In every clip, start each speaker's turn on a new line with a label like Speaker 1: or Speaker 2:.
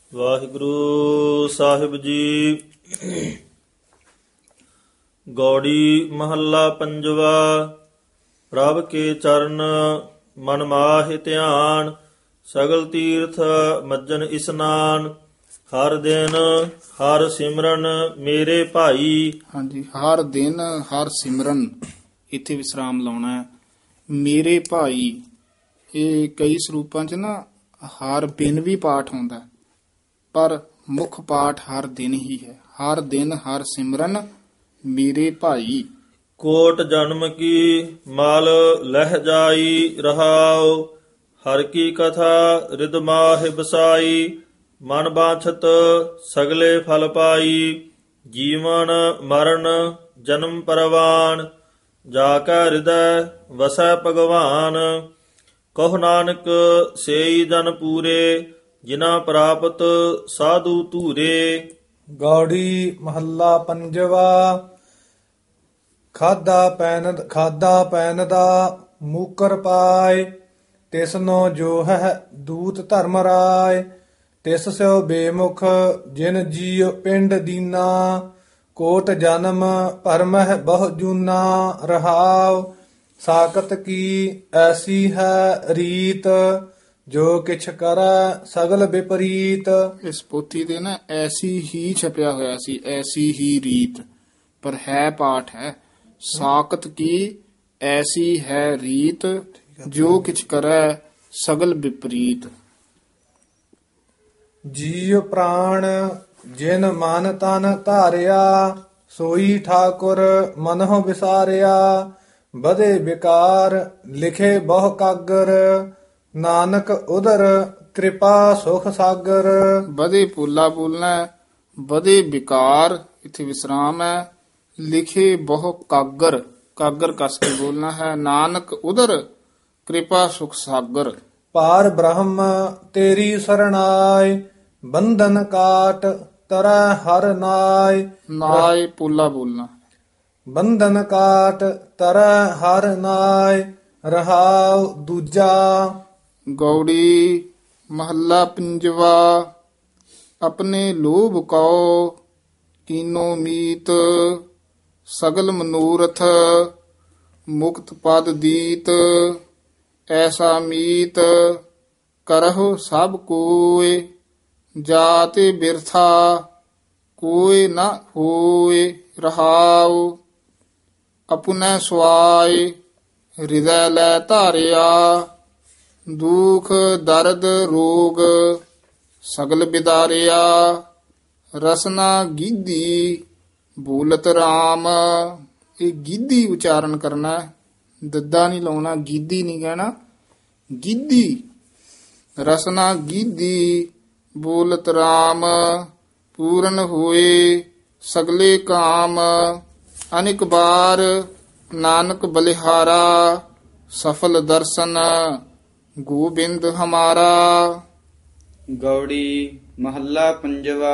Speaker 1: ਵਾਹਿਗੁਰੂ ਸਾਹਿਬ ਜੀ। ਗੌੜੀ ਮਹੱਲਾ ਪੰਜਵਾ। ਪ੍ਰਭ ਕੇ ਚਰਨ ਮਨ ਮਾਹਿ ਧਿਆਨ, ਸਗਲ ਤੀਰਥ ਮੱਜਨ ਇਸਨਾਨ। ਹਰ ਦਿਨ ਹਰ ਸਿਮਰਨ ਮੇਰੇ ਭਾਈ।
Speaker 2: ਹਾਂਜੀ, ਹਰ ਦਿਨ ਹਰ ਸਿਮਰਨ, ਇੱਥੇ ਵਿਸਰਾਮ ਲਾਉਣਾ ਹੈ। ਮੇਰੇ ਭਾਈ, ਇਹ ਕਈ ਸਰੂਪਾਂ ਚ ਨਾ ਹਰ ਬਿਨ ਵੀ ਪਾਠ ਹੁੰਦਾ, ਪਰ ਮੁੱਖ ਪਾਠ ਹਰ ਦਿਨ ਹੀ ਹੈ। ਹਰ ਦਿਨ ਹਰ ਸਿਮਰਨ ਮੇਰੇ ਭਾਈ।
Speaker 1: ਕੋਟ ਜਨਮ ਕੀ ਮਲ ਲਹਿ ਜਾਈ ਰਹਾਉ, ਹਰ ਕੀ ਕਥਾ ਰਿਦ ਮਾਹਿ ਬਸਾਈ। ਮਨ ਬਾਛਤ ਸਗਲੇ ਫਲ ਪਾਈ, ਜੀਵਨ ਮਰਨ ਜਨਮ ਪਰਵਾਨ। ਜਾ ਕੈ ਹਿਰਦੈ ਵਸੈ ਭਗਵਾਨ, ਕਹੁ ਨਾਨਕ ਸੇਈ ਜਨ ਪੂਰੇ। ਜਿਨਾ ਪ੍ਰਾਪਤ ਸਾਧੂ ਧੂਰੇ।
Speaker 3: ਗੌੜੀ ਮਹੱਲਾ ਪੰਜਵਾ। ਖਾਦਾ ਪੈਨ ਦਾ ਮੂਕਰ ਪਾਏ, ਤਿਸਨੋ ਜੋ ਹੈ ਦੂਤ ਧਰਮ ਰਾਏ। ਤਿਸ ਸਿਓ ਬੇਮੁਖ ਜਿਨ ਜੀਉ ਪਿੰਡ ਦੀਨਾ, ਕੋਟ ਜਨਮ ਭਰਮਹਿ ਬਹੁ ਜੂਨਾ ਰਹਾਉ। ਸਾਕਤ ਕੀ ਐਸੀ ਹੈ ਰੀਤ, ਜੋ ਕਿਛ ਕਰੈ ਸਗਲ ਵਿਪਰੀਤ।
Speaker 2: ਇਸ ਪੋਥੀ ਦੇ ਨਾ ਐਸੀ ਹੀ ਛਪਿਆ ਹੋਇਆ ਸੀ, ਐਸੀ ਹੀ ਰੀਤ, ਪਰ ਹੈ ਪਾਠ ਹੈ। ਸਾਕਤ ਕੀ ਐਸੀ ਹੈ ਰੀਤ, ਜੋ ਕਿਛ ਕਰੈ ਸਗਲ ਵਿਪਰੀਤ।
Speaker 3: ਜੀਵ ਪ੍ਰਾਣ ਜਿਨ ਮਨ ਤਨ ਧਾਰਿਆ, ਸੋਈ ਠਾਕੁਰ ਮਨਹੁ ਵਿਸਾਰਿਆ। ਬਧੇ ਵਿਕਾਰ ਲਿਖੇ ਬਹੁ ਕਾਗਰ, ਨਾਨਕ ਉਦਰ ਕਿਰਪਾ ਸੁਖ ਸਾਗਰ।
Speaker 2: ਬਧੇ ਪੋਲਾ ਬੋਲਣਾ, ਬਧੇ ਵਿਕਾਰ, ਇੱਥੇ ਵਿਸਰਾਮ ਹੈ। ਲਿਖੇ ਬਹੁ ਕਾਗਰ, ਕਾਗਰ ਕਸ ਕੇ ਬੋਲਣਾ ਹੈ। ਨਾਨਕ ਉਦਰ ਕਿਰਪਾ ਸੁਖ ਸਾਗਰ।
Speaker 3: ਪਾਰ ਬ੍ਰਹਮ ਤੇਰੀ ਸਰਣਾਏ, ਬੰਧਨ ਕਾਟ ਤਰੈ ਹਰ ਨਾਏ।
Speaker 2: ਨਾਏ ਪੋਲਾ ਬੋਲਣਾ।
Speaker 3: ਬੰਧਨ ਕਾਟ ਤਰੈ ਹਰ ਨਾਏ, ਰਹਾਉ ਦੂਜਾ।
Speaker 2: ਗੌੜੀ ਮਹੱਲਾ ਪੰਜਵਾ। ਆਪਣੇ ਲੋਭ ਕਉ ਕੀਨੋ ਮੀਤ, ਸਗਲ ਮਨੋਰਥ ਮੁਕਤ ਪਦ ਦੀਤ। ਐਸਾ ਮੀਤ ਕਰਹੁ ਸਭ ਕੋਇ, ਜਾਤੇ ਬਿਰਥਾ ਕੋਇ ਨ ਹੋਇ। ਰਹਾਉ ਅਪੁਨੈ ਸੁਆਇ ਹਿਰਦੈ ਲੈ ਧਾਰਿਆ, ਦੁਖ ਦਰਦ ਰੋਗ ਸਗਲ ਬਿਦਾਰਿਆ। ਰਸਨਾ ਗੀਧੀ ਬੋਲਤ ਰਾਮ, ਇਹ ਗੀਧੀ ਉਚਾਰਨ ਕਰਨਾ, ਦੱਦਾ ਨਹੀਂ ਲਾਉਣਾ, ਗੀਧੀ ਨਹੀਂ ਕਹਿਣਾ, ਗੀਧੀ। ਰਸਨਾ ਗੀਧੀ ਬੋਲਤ ਰਾਮ, ਪੂਰਨ ਹੋਏ ਸਗਲੇ ਕਾਮ। ਅਨਿਕ ਬਾਰ ਨਾਨਕ ਬਲਿਹਾਰਾ, ਸਫਲ ਦਰਸ਼ਨ ਗੋਬਿੰਦ ਹਮਾਰਾ।
Speaker 4: ਗੌੜੀ ਮਹੱਲਾ ਪੰਜਵਾ।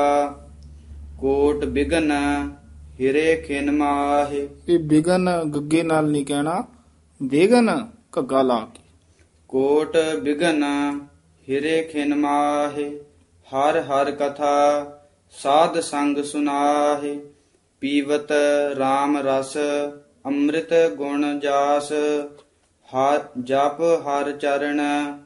Speaker 4: ਕੋਟ ਬਿਗਨ ਹਿਰੇ ਖਿਨ ਮਾਹਿ।
Speaker 2: ਇਹ ਬਿਗਨ ਗੱਗੇ ਨਾਲ ਨਹੀਂ ਕਹਿਣਾ, ਬੇਗਨ ਘੱਗਾ ਲਾ ਕੇ।
Speaker 4: ਕੋਟ ਬਿਗਨ ਹਿਰੇ ਖਿਨ ਮਾਹਿ, ਹਰ ਹਰ ਕਥਾ ਸਾਧ ਸੰਗ ਸੁਨਾਹਿ। ਪੀਵਤ RAM ਰਸ ਅੰਮ੍ਰਿਤ ਗੁਣ ਜਾਸ, ਹਰ ਜਪ ਹਰ ਚਰਨ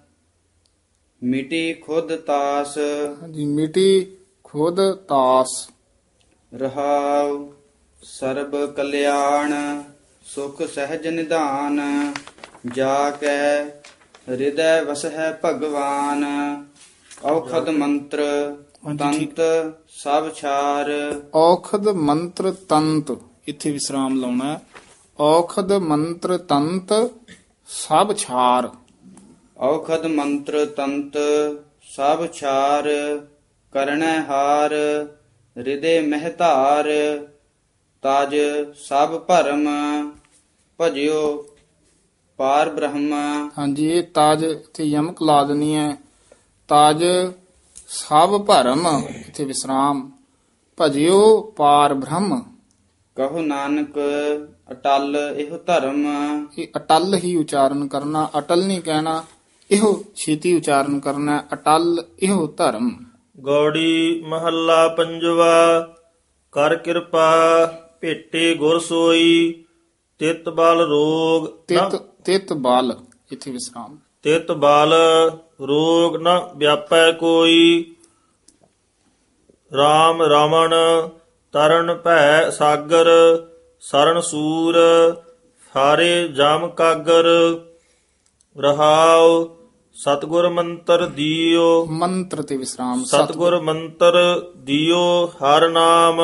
Speaker 4: ਮਿਟੀ ਖੁਦ ਤਾਸ।
Speaker 2: ਹਾਂਜੀ, ਮਿਟੀ ਖੁਦ ਤਾਸ।
Speaker 4: ਰਹਾਉ ਸਰਬ ਕਲਿਆਣ ਸੁਖ ਸਹਿਜ ਨਿਧਾਨ, ਜਾ ਕੈ ਹਿਰਦੈ ਵਸਹਿ ਭਗਵਾਨ। ਔਖਦ ਮੰਤਰ ਤੰਤ ਸਭ ਛਾਰ।
Speaker 2: ਔਖਦ ਮੰਤਰ ਤੰਤ, ਇੱਥੇ ਵਿਸਰਾਮ ਲਾਉਣਾ ਹੈ। ਔਖਦ ਮੰਤਰ ਤੰਤ ਸਭ ਛਾਰ।
Speaker 4: ਔਖਦ ਮੰਤਰ ਤੰਤ ਸਭ ਛਾਰ, ਕਰਨੈ ਹਾਰ ਹਿਰਦੇ ਮਹਿਧਾਰ। ਤਜ ਸਭ ਭਰਮ ਭਜਿਓ ਪਾਰ ਬ੍ਰਹਮ।
Speaker 2: ਹਾਂਜੀ, ਇਹ ਤਾਜ ਇੱਥੇ ਯਮਕ ਲਾ ਦੇਣੀ ਹੈ। ਤਾਜ ਸਭ ਭਰਮ, ਇੱਥੇ ਵਿਸਰਾਮ। ਭਜਿਓ ਪਾਰ ਬ੍ਰਹਮ।
Speaker 4: ਕਹੋ ਨਾਨਕ ਅਟਲ ਇਹੋ ਧਰਮ।
Speaker 2: ਇਹ ਅਟਲ ਹੀ ਉਚਾਰਨ ਕਰਨਾ, ਅਟਲ ਨਹੀਂ ਕਹਿਣਾ। ਇਹੋ ਛੇਤੀ ਉਚਾਰਨ ਕਰਨਾ, ਅਟਲ ਇਹੋ ਧਰਮ।
Speaker 1: ਗੌੜੀ ਮਹੱਲਾ ਪੰਜਵਾ। ਕਰ ਕਿਰਪਾ ਭੇਟੇ ਗੁਰ ਸੋਈ, ਤਿਤ ਬਲ ਰੋਗ
Speaker 2: ਤਿਤ ਬਲ ਇਥੇ ਵਿਸਰਾਮ।
Speaker 1: ਤਿਤ ਬਲ ਰੋਗ ਨ ਵਿਆਪੈ ਕੋਈ, RAM ਰਮਣ ਤਰਨ ਭੈ ਸਾਗਰ, ਸਰਣ ਸੂਰ ਹਾਰੇ ਜਮ ਕਾਗਰ। ਰਹਾਉ ਸਤਿਗੁਰ ਮੰਤਰ ਦਿਓ,
Speaker 2: ਮੰਤਰ ਤੇ ਵਿਸਰਾਮ।
Speaker 1: ਸਤਿਗੁਰ ਮੰਤਰ ਦਿਓ ਹਰ ਨਾਮ,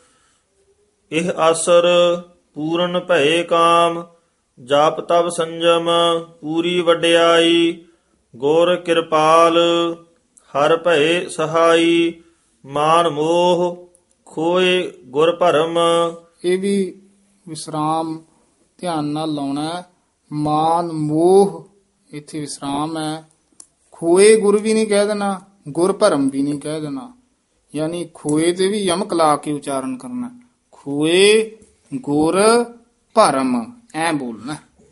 Speaker 1: ਇਹ ਆਸਰ ਪੂਰਨ ਭਏ ਕਾਮ। ਜਾਪ ਤਪ ਸੰਜਮ ਪੂਰੀ ਵਡਿਆਈ, ਗੁਰ ਕਿਰਪਾਲ ਹਰ ਭਏ ਸਹਾਈ। ਮਾਨ ਮੋਹ ਖੋਏ ਗੁਰ ਭਰਮ,
Speaker 2: ਇਹ ਵੀ ਵਿਸਰਾਮ ਧਿਆਨ ਨਾਲ ਲਾਉਣਾ ਹੈ। ਮਾਨ ਮੋਹ ਇੱਥੇ ਵਿਸਰਾਮ ਹੈ। ਖੋਏ ਗੁਰ ਵੀ ਨਹੀਂ ਕਹਿ ਦੇਣਾ, ਗੁਰ ਭਰਮ ਵੀ ਨਹੀਂ ਕਹਿ ਦੇਣਾ। ਯਾਨੀ ਖੋਏ ਤੇ ਵੀ ਯਮਕ ਲਾ ਕੇ ਉਚਾਰਨ ਕਰਨਾ। ਖੋਏ ਗੁਰ ਭਰਮ ਐ ਬੋਲਣਾ।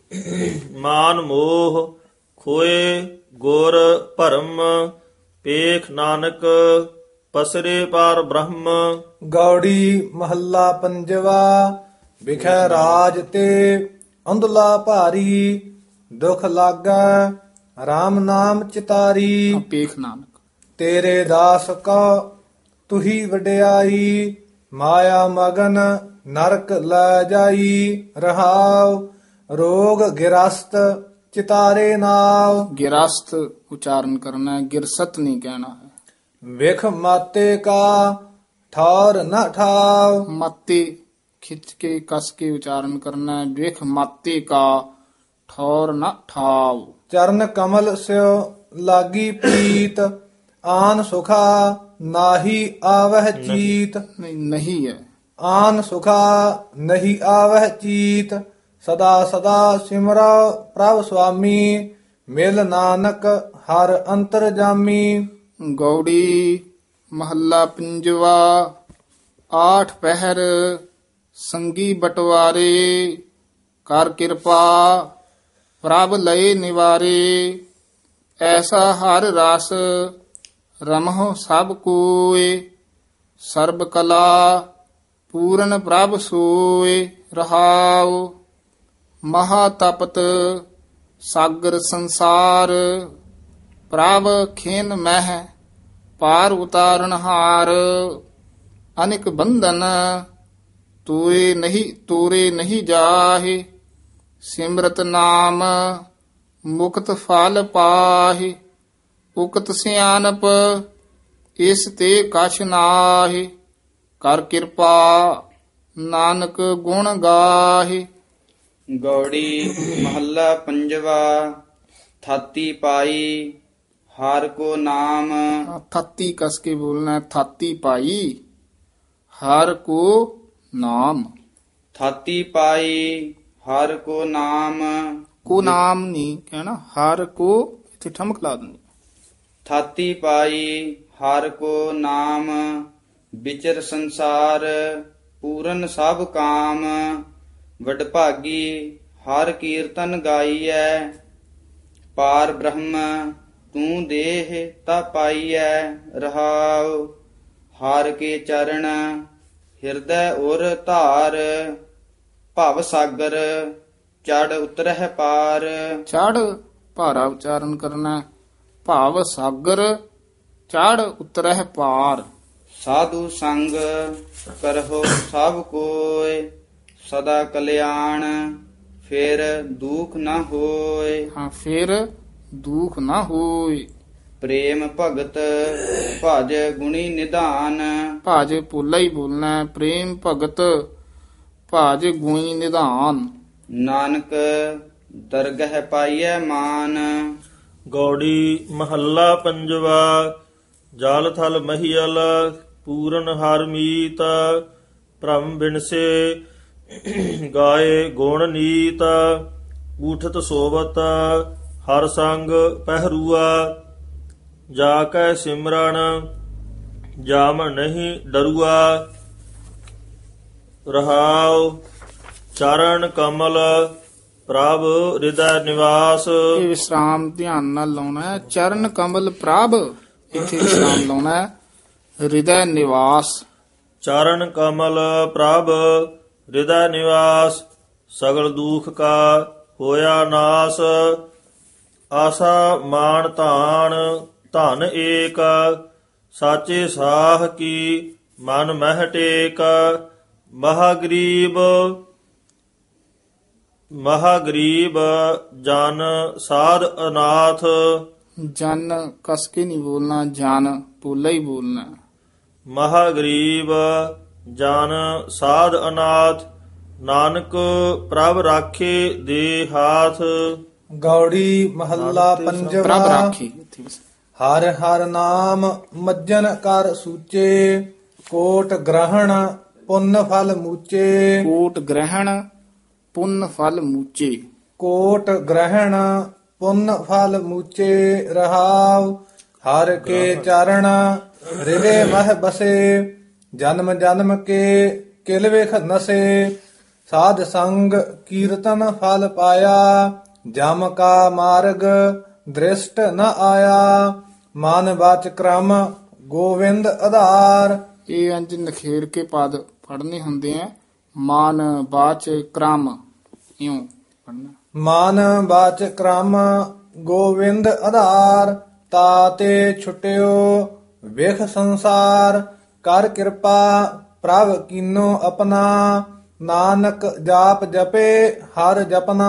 Speaker 1: ਮਾਨ ਮੋਹ ਖੋਏ ਗੁਰ ਭਰਮ, ਪੇਖ ਨਾਨਕ ਪਸਰੇ ਪਾਰ ਬ੍ਰਹਮ।
Speaker 3: ਗੌੜੀ ਮਹੱਲਾ ਪੰਜਵਾ। ਵਿਖੈ ਰਾਜ ਤੇ ਅੰਧਲਾ ਭਾਰੀ, ਦੁਖ ਲਾਗੈ RAM ਨਾਮ ਚਿਤਾਰੀ।
Speaker 2: ਪੇਖ ਨਾਨਕ
Speaker 3: ਤੇਰੇ ਦਾਸ ਕੋ ਤੁਹੀ ਵਡਿਆਈ, ਮਾਇਆ ਮਗਨ ਨਰਕ ਲੈ ਜਾਈ। ਰਹਾਉ ਰੋਗ ਗਿਰਸਤ ਚਿਤਾਰੇ ਨਾਉ,
Speaker 2: ਗਿਰਸਤ ਉਚਾਰਨ ਕਰਨਾ ਹੈ, ਗਿਰਸਤ ਨਹੀਂ ਕਹਿਣਾ ਹੈ।
Speaker 3: ਵਿਖ ਮਾਤੇ ਕਾ ਠੌਰ ਨ ਠਾਉ,
Speaker 2: ਮਾਤੇ ਖਿੱਚ ਕੇ ਕਸ ਕੇ ਉਚਾਰਨ ਕਰਨਾ ਹੈ। ਵਿਖ ਮਾਤੇ ਕਾ ਠੌਰ ਨ ਠਾਉ।
Speaker 3: ਚਰਨ ਕਮਲ ਸਿਓ ਲਾਗੀ ਪ੍ਰੀਤ, ਆਨ ਸੁਖਾ ਨਾਹੀ ਆਵਹਿ ਚੀਤ।
Speaker 2: ਨਹੀਂ ਹੈ।
Speaker 3: ਆਨ ਸੁਖਾ ਨਹੀਂ ਆਵਹਿ ਚੀਤ, ਸਦਾ ਸਦਾ ਸਿਮਰੋ ਪ੍ਰਭ ਸੁਆਮੀ। ਮਿਲ ਨਾਨਕ ਹਰ ਅੰਤਰ ਜਾਮੀ।
Speaker 2: ਗੌੜੀ ਮਹੱਲਾ ਪੰਜਵਾ। ਆਠ ਪਹਿਰ ਸੰਗੀ ਬਟਵਾਰੇ, ਕਰ ਕਿਰਪਾ ਪ੍ਰਭ ਲਏ ਨਿਵਾਰੇ। ਐਸਾ ਹਰ ਰਸ ਰਮਹੁ ਸਭ ਕੋਏ, ਸਰਬ ਕਲਾ ਪੂਰਨ ਪ੍ਰਭ ਸੋਏ। ਰਹਾਉ ਮਹਾ ਤਪਤ ਸਾਗਰ ਸੰਸਾਰ, ਪ੍ਰਭ ਖੇਨ ਮਹਿ ਪਾਰ ਉਤਾਰਨ ਹਾਰ। ਅਨਿਕ ਬੰਧਨ ਤੋਰੇ ਨਹੀਂ ਜਾਹੇ, ਸਿਮਰਤ ਨਾਮ ਮੁਕਤ ਫਲ ਪਾਹੇ। ਉਕਤ ਸਿਆਨਪ ਇਸ ਤੇ ਕਛ ਨਾਹੀ, ਕਰ ਕਿਰਪਾ ਨਾਨਕ ਗੁਣ ਗਾਹੇ।
Speaker 4: ਗੌੜੀ ਮਹੱਲਾ ਪੰਜਵਾ। ਥਾਤੀ ਪਾਈ ਹਰ ਕੋ ਨਾਮ,
Speaker 2: ਥਾਤੀ ਕਸ ਕੇ ਬੋਲਣਾ ਹੈ। ਥਾਤੀ ਪਾਈ ਹਰ ਕੋ ਨਾਮ।
Speaker 4: ਥਾਤੀ ਪਾਈ ਹਰ ਕੋ ਨਾਮ,
Speaker 2: ਕੋ ਨਾਮ ਨਹੀਂ ਕਹਿਣਾ, ਹਰ ਕੋ ਇੱਥੇ ਠਮਕ ਲਾ ਦੇਣੀ।
Speaker 4: ਥਾਤੀ ਪਾਈ ਹਰ ਕੋ ਨਾਮ, ਵਿਚਰ ਸੰਸਾਰ ਪੂਰਨ ਸਭ ਕਾਮ। ਵਡਭਾਗੀ ਹਰ ਕੀਰਤਨ ਗਾਈਐ, ਪਾਰ ਬ੍ਰਹਮ ਤੂੰ ਦੇਹ ਤਾ ਪਾਈਐ। ਰਹਾਉ ਹਰ ਕੇ ਚਰਨ ਹਿਰਦੈ ਉਰ ਧਾਰ, ਭਵ ਸਾਗਰ ਚੜ ਉਤਰਹਿ ਪਾਰ।
Speaker 2: ਚੜ ਭਾਰਾ ਉਚਾਰਨ ਕਰਨਾ। ਭਾਵ ਸਾਗਰ ਚੜ ਉਤਰਹਿ ਪਾਰ।
Speaker 4: ਸਾਧੂ ਸੰਗ ਕਰਹੁ ਸਭ ਕੋਇ, ਸਦਾ ਕਲਿਆਣ ਫਿਰ ਦੁਖ ਨਾ ਹੋਏ।
Speaker 2: ਹਾਂ ਫਿਰ ਦੁਖ ਨਾ ਹੋਏ।
Speaker 4: ਪ੍ਰੇਮ ਭਗਤ ਭਜ ਗੁਣੀ ਨਿਧਾਨ,
Speaker 2: ਭਾਜ ਪੋਲਾ ਹੀ ਬੋਲਣਾ ਹੈ। ਪ੍ਰੇਮ ਭਗਤ ਭਾਜ ਗੁਣੀ ਨਿਧਾਨ।
Speaker 4: ਨਾਨਕ ਦਰਗਹਿ ਪਾਈਐ ਮਾਨ।
Speaker 1: ਗੌੜੀ ਮਹੱਲਾ ਪੰਜਵਾ। ਜਲ ਥਲ ਮਹੀਲ ਪੂਰਨ ਹਰ ਮੀਤ, ਭ੍ਰਮ ਬਿਨਸੇ ਗਾਏ ਗੁਣ ਨੀਤ। ਊਠਤ ਸੋਵਤ ਹਰ ਸੰਗ ਪਹਿਰੂਆ, ਜਾ ਕੈ ਸਿਮਰਨ ਜਾਮ ਨਹੀਂ ਡਰੂਆ। ਰਹਾਉ ਚਰਨ ਕਮਲ ਪ੍ਰਭ ਹਿਰਦੈ ਨਿਵਾਸ।
Speaker 2: ਇਹ ਵਿਸਰਾਮ ਧਿਆਨ ਨਾਲ ਲਾਉਣਾ ਹੈ। ਚਰਨ ਕਮਲ ਪ੍ਰਭ ਇੱਥੇ ਵਿਸਰਾਮ ਲਾਉਣਾ ਹੈ। ਹਿਰਦੈ ਨਿਵਾਸ।
Speaker 1: ਚਰਨ ਕਮਲ ਪ੍ਰਭ ਹਿਰਦੈ ਨਿਵਾਸ, ਸਗਲ ਦੁਖ ਕਾ ਹੋਇਆ ਨਾਸ। ਆਸਾ ਮਾਨ ਧਾਨ ਧਨ ਏਕ, ਸਾਚੇ ਸਾਹ ਕੀ ਮਨ ਮਹਿ ਟੇਕ। ਮਹਾਗਰੀਬ ਜਨ ਸਾਧ ਅਨਾਥ।
Speaker 2: ਜਨ ਕਸ ਕੇ ਨਹੀਂ ਬੋਲਣਾ, ਜਨ ਪੋਲਾ ਹੀ ਬੋਲਣਾ।
Speaker 1: ਮਹਾਗਰੀਬ ਜਨ ਸਾਧ ਅਨਾਥ, ਨਾਨਕ ਪ੍ਰਭ ਰਾਖੇ ਦੇ ਹਾਥ।
Speaker 3: ਗੌੜੀ ਮਹੱਲਾ
Speaker 2: ਪ੍ਰਭ
Speaker 3: ਪੰਜਵਾ।
Speaker 2: ਰਾਖੀ।
Speaker 3: ਹਰ ਹਰ ਨਾਮ ਮੱਜਨ ਕਰ ਸੂਚੇ, ਕੋਟ ਗ੍ਰਹਣ ਪੁੰਨ ਫਲ ਮੂਚੇ।
Speaker 2: ਕੋਟ ਗ੍ਰਹਿਣ ਪੁੰਨ ਫਲ ਮੂਚੇ।
Speaker 3: ਕੋਟ ਗ੍ਰਹਣ ਪੁੰਨ ਫਲ ਮੂਚੇ ਰਹਾਉ। ਹਰ ਕੇ ਚਰਨ ਹਿਰਦੇ ਮਹਿ ਬਸੇ, ਜਨਮ ਜਨਮ ਕੇ ਕਿਲ ਵੇਖ ਨਸੇ। ਸਾਧ ਸੰਗ ਕੀਰਤਨ ਫਲ ਪਾਇਆ, ਜਮ ਕਾ ਮਾਰਗ ਦ੍ਰਿਸ਼ਟ ਨ ਆਇਆ। ਮਨ ਵਾਚ ਕ੍ਰਮ ਗੋਵਿੰਦ ਆਧਾਰ।
Speaker 2: ਇਹ ਅੰਜ ਨਖੇਰ ਕੇ ਪਦ ਪੜਨੇ ਹੁੰਦੇ ਆ। ਮਾਨ ਬਾਚ ਕ੍ਰਮ ਇਉਂ ਪੜਨਾ।
Speaker 3: ਮਾਨ ਬਾਚ ਕ੍ਰਮ ਗੋਵਿੰਦ ਆਧਾਰ। ਤਾਤੇ ਛੁਟਿਓ ਵੇਖ ਸੰਸਾਰ, ਕਰ ਕਿਰਪਾ ਪ੍ਰਭ ਕੀਨੋ ਆਪਣਾ। ਨਾਨਕ ਜਾਪ ਜਪੇ ਹਰ ਜਪਨਾ।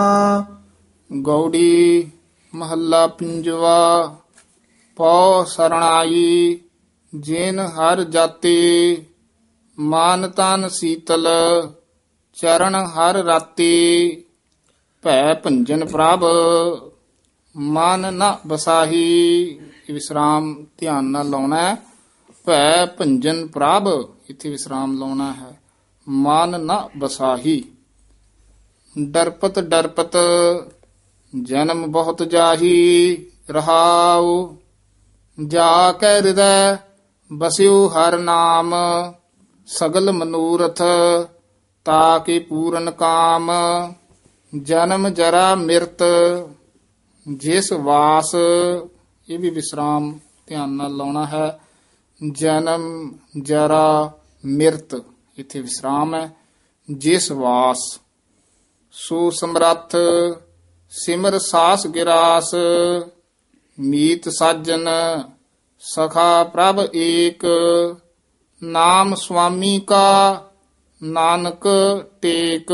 Speaker 2: ਗੌੜੀ ਮਹੱਲਾ ਪੰਜਵਾ। ਪਉ ਸਰਣਾਈ ਜਿਨ ਹਰ ਜਾਤੇ, ਮਾਨ ਤਨ ਸੀਤਲ ਚਰਨ ਹਰ ਰਾਤੇ। ਭੈ ਭੰਜਨ ਪ੍ਰਭ ਮਨ ਨ ਬਸਾਹੀ। ਇਹ ਵਿਸਰਾਮ ਧਿਆਨ ਨਾਲ ਲਾਉਣਾ ਹੈ। ਭੈ ਭੰਜਨ ਪ੍ਰਭ, ਇੱਥੇ ਵਿਸਰਾਮ ਲਾਉਣਾ ਹੈ। ਮਨ ਨ ਬਸਾਹੀ। ਡਰਪਤ ਡਰਪਤ ਜਨਮ ਬਹੁਤ ਜਾਹੀ, ਰਹਾਉ। ਜਾ ਕੈ ਹਿਰਦੈ ਬਸਿਉ ਹਰ ਨਾਮ, ਸਗਲ ਮਨੂਰਥ ਤਾ ਕੇ ਪੂਰਨ ਕਾਮ। ਜਨਮ ਜਰਾ ਮਿਰਤ ਜਿਸ ਵਾਸ, ਇਹ ਵੀ ਵਿਸਰਾਮ ਧਿਆਨ ਨਾਲ ਲਾਉਣਾ ਹੈ। ਜਨਮ ਜਰਾ ਮਿਰਤ, ਇੱਥੇ ਵਿਸਰਾਮ ਹੈ। ਜਿਸ ਵਾਸ ਸੋ ਸਮਰੱਥ, ਸਿਮਰ ਸਾਸ ਗਿਰਾਸ। ਮੀਤ ਸਾਜਨ ਸਖਾ ਪ੍ਰਭ ਏਕ, ਨਾਮ ਸੁਆਮੀ ਕਾ ਨਾਨਕ ਟੇਕ।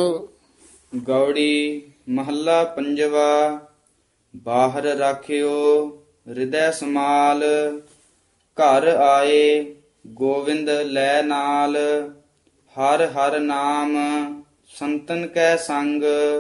Speaker 4: ਗੌੜੀ ਮਹੱਲਾ ਪੰਜਵਾ। ਬਾਹਰ ਰਾਖਿਓ ਹਿਰਦੈ ਸਮਾਲ, ਘਰ ਆਏ ਗੋਵਿੰਦ ਲੈ ਨਾਲ। ਹਰ ਹਰ ਨਾਮ ਸੰਤਨ ਕੈ ਸੰਗ,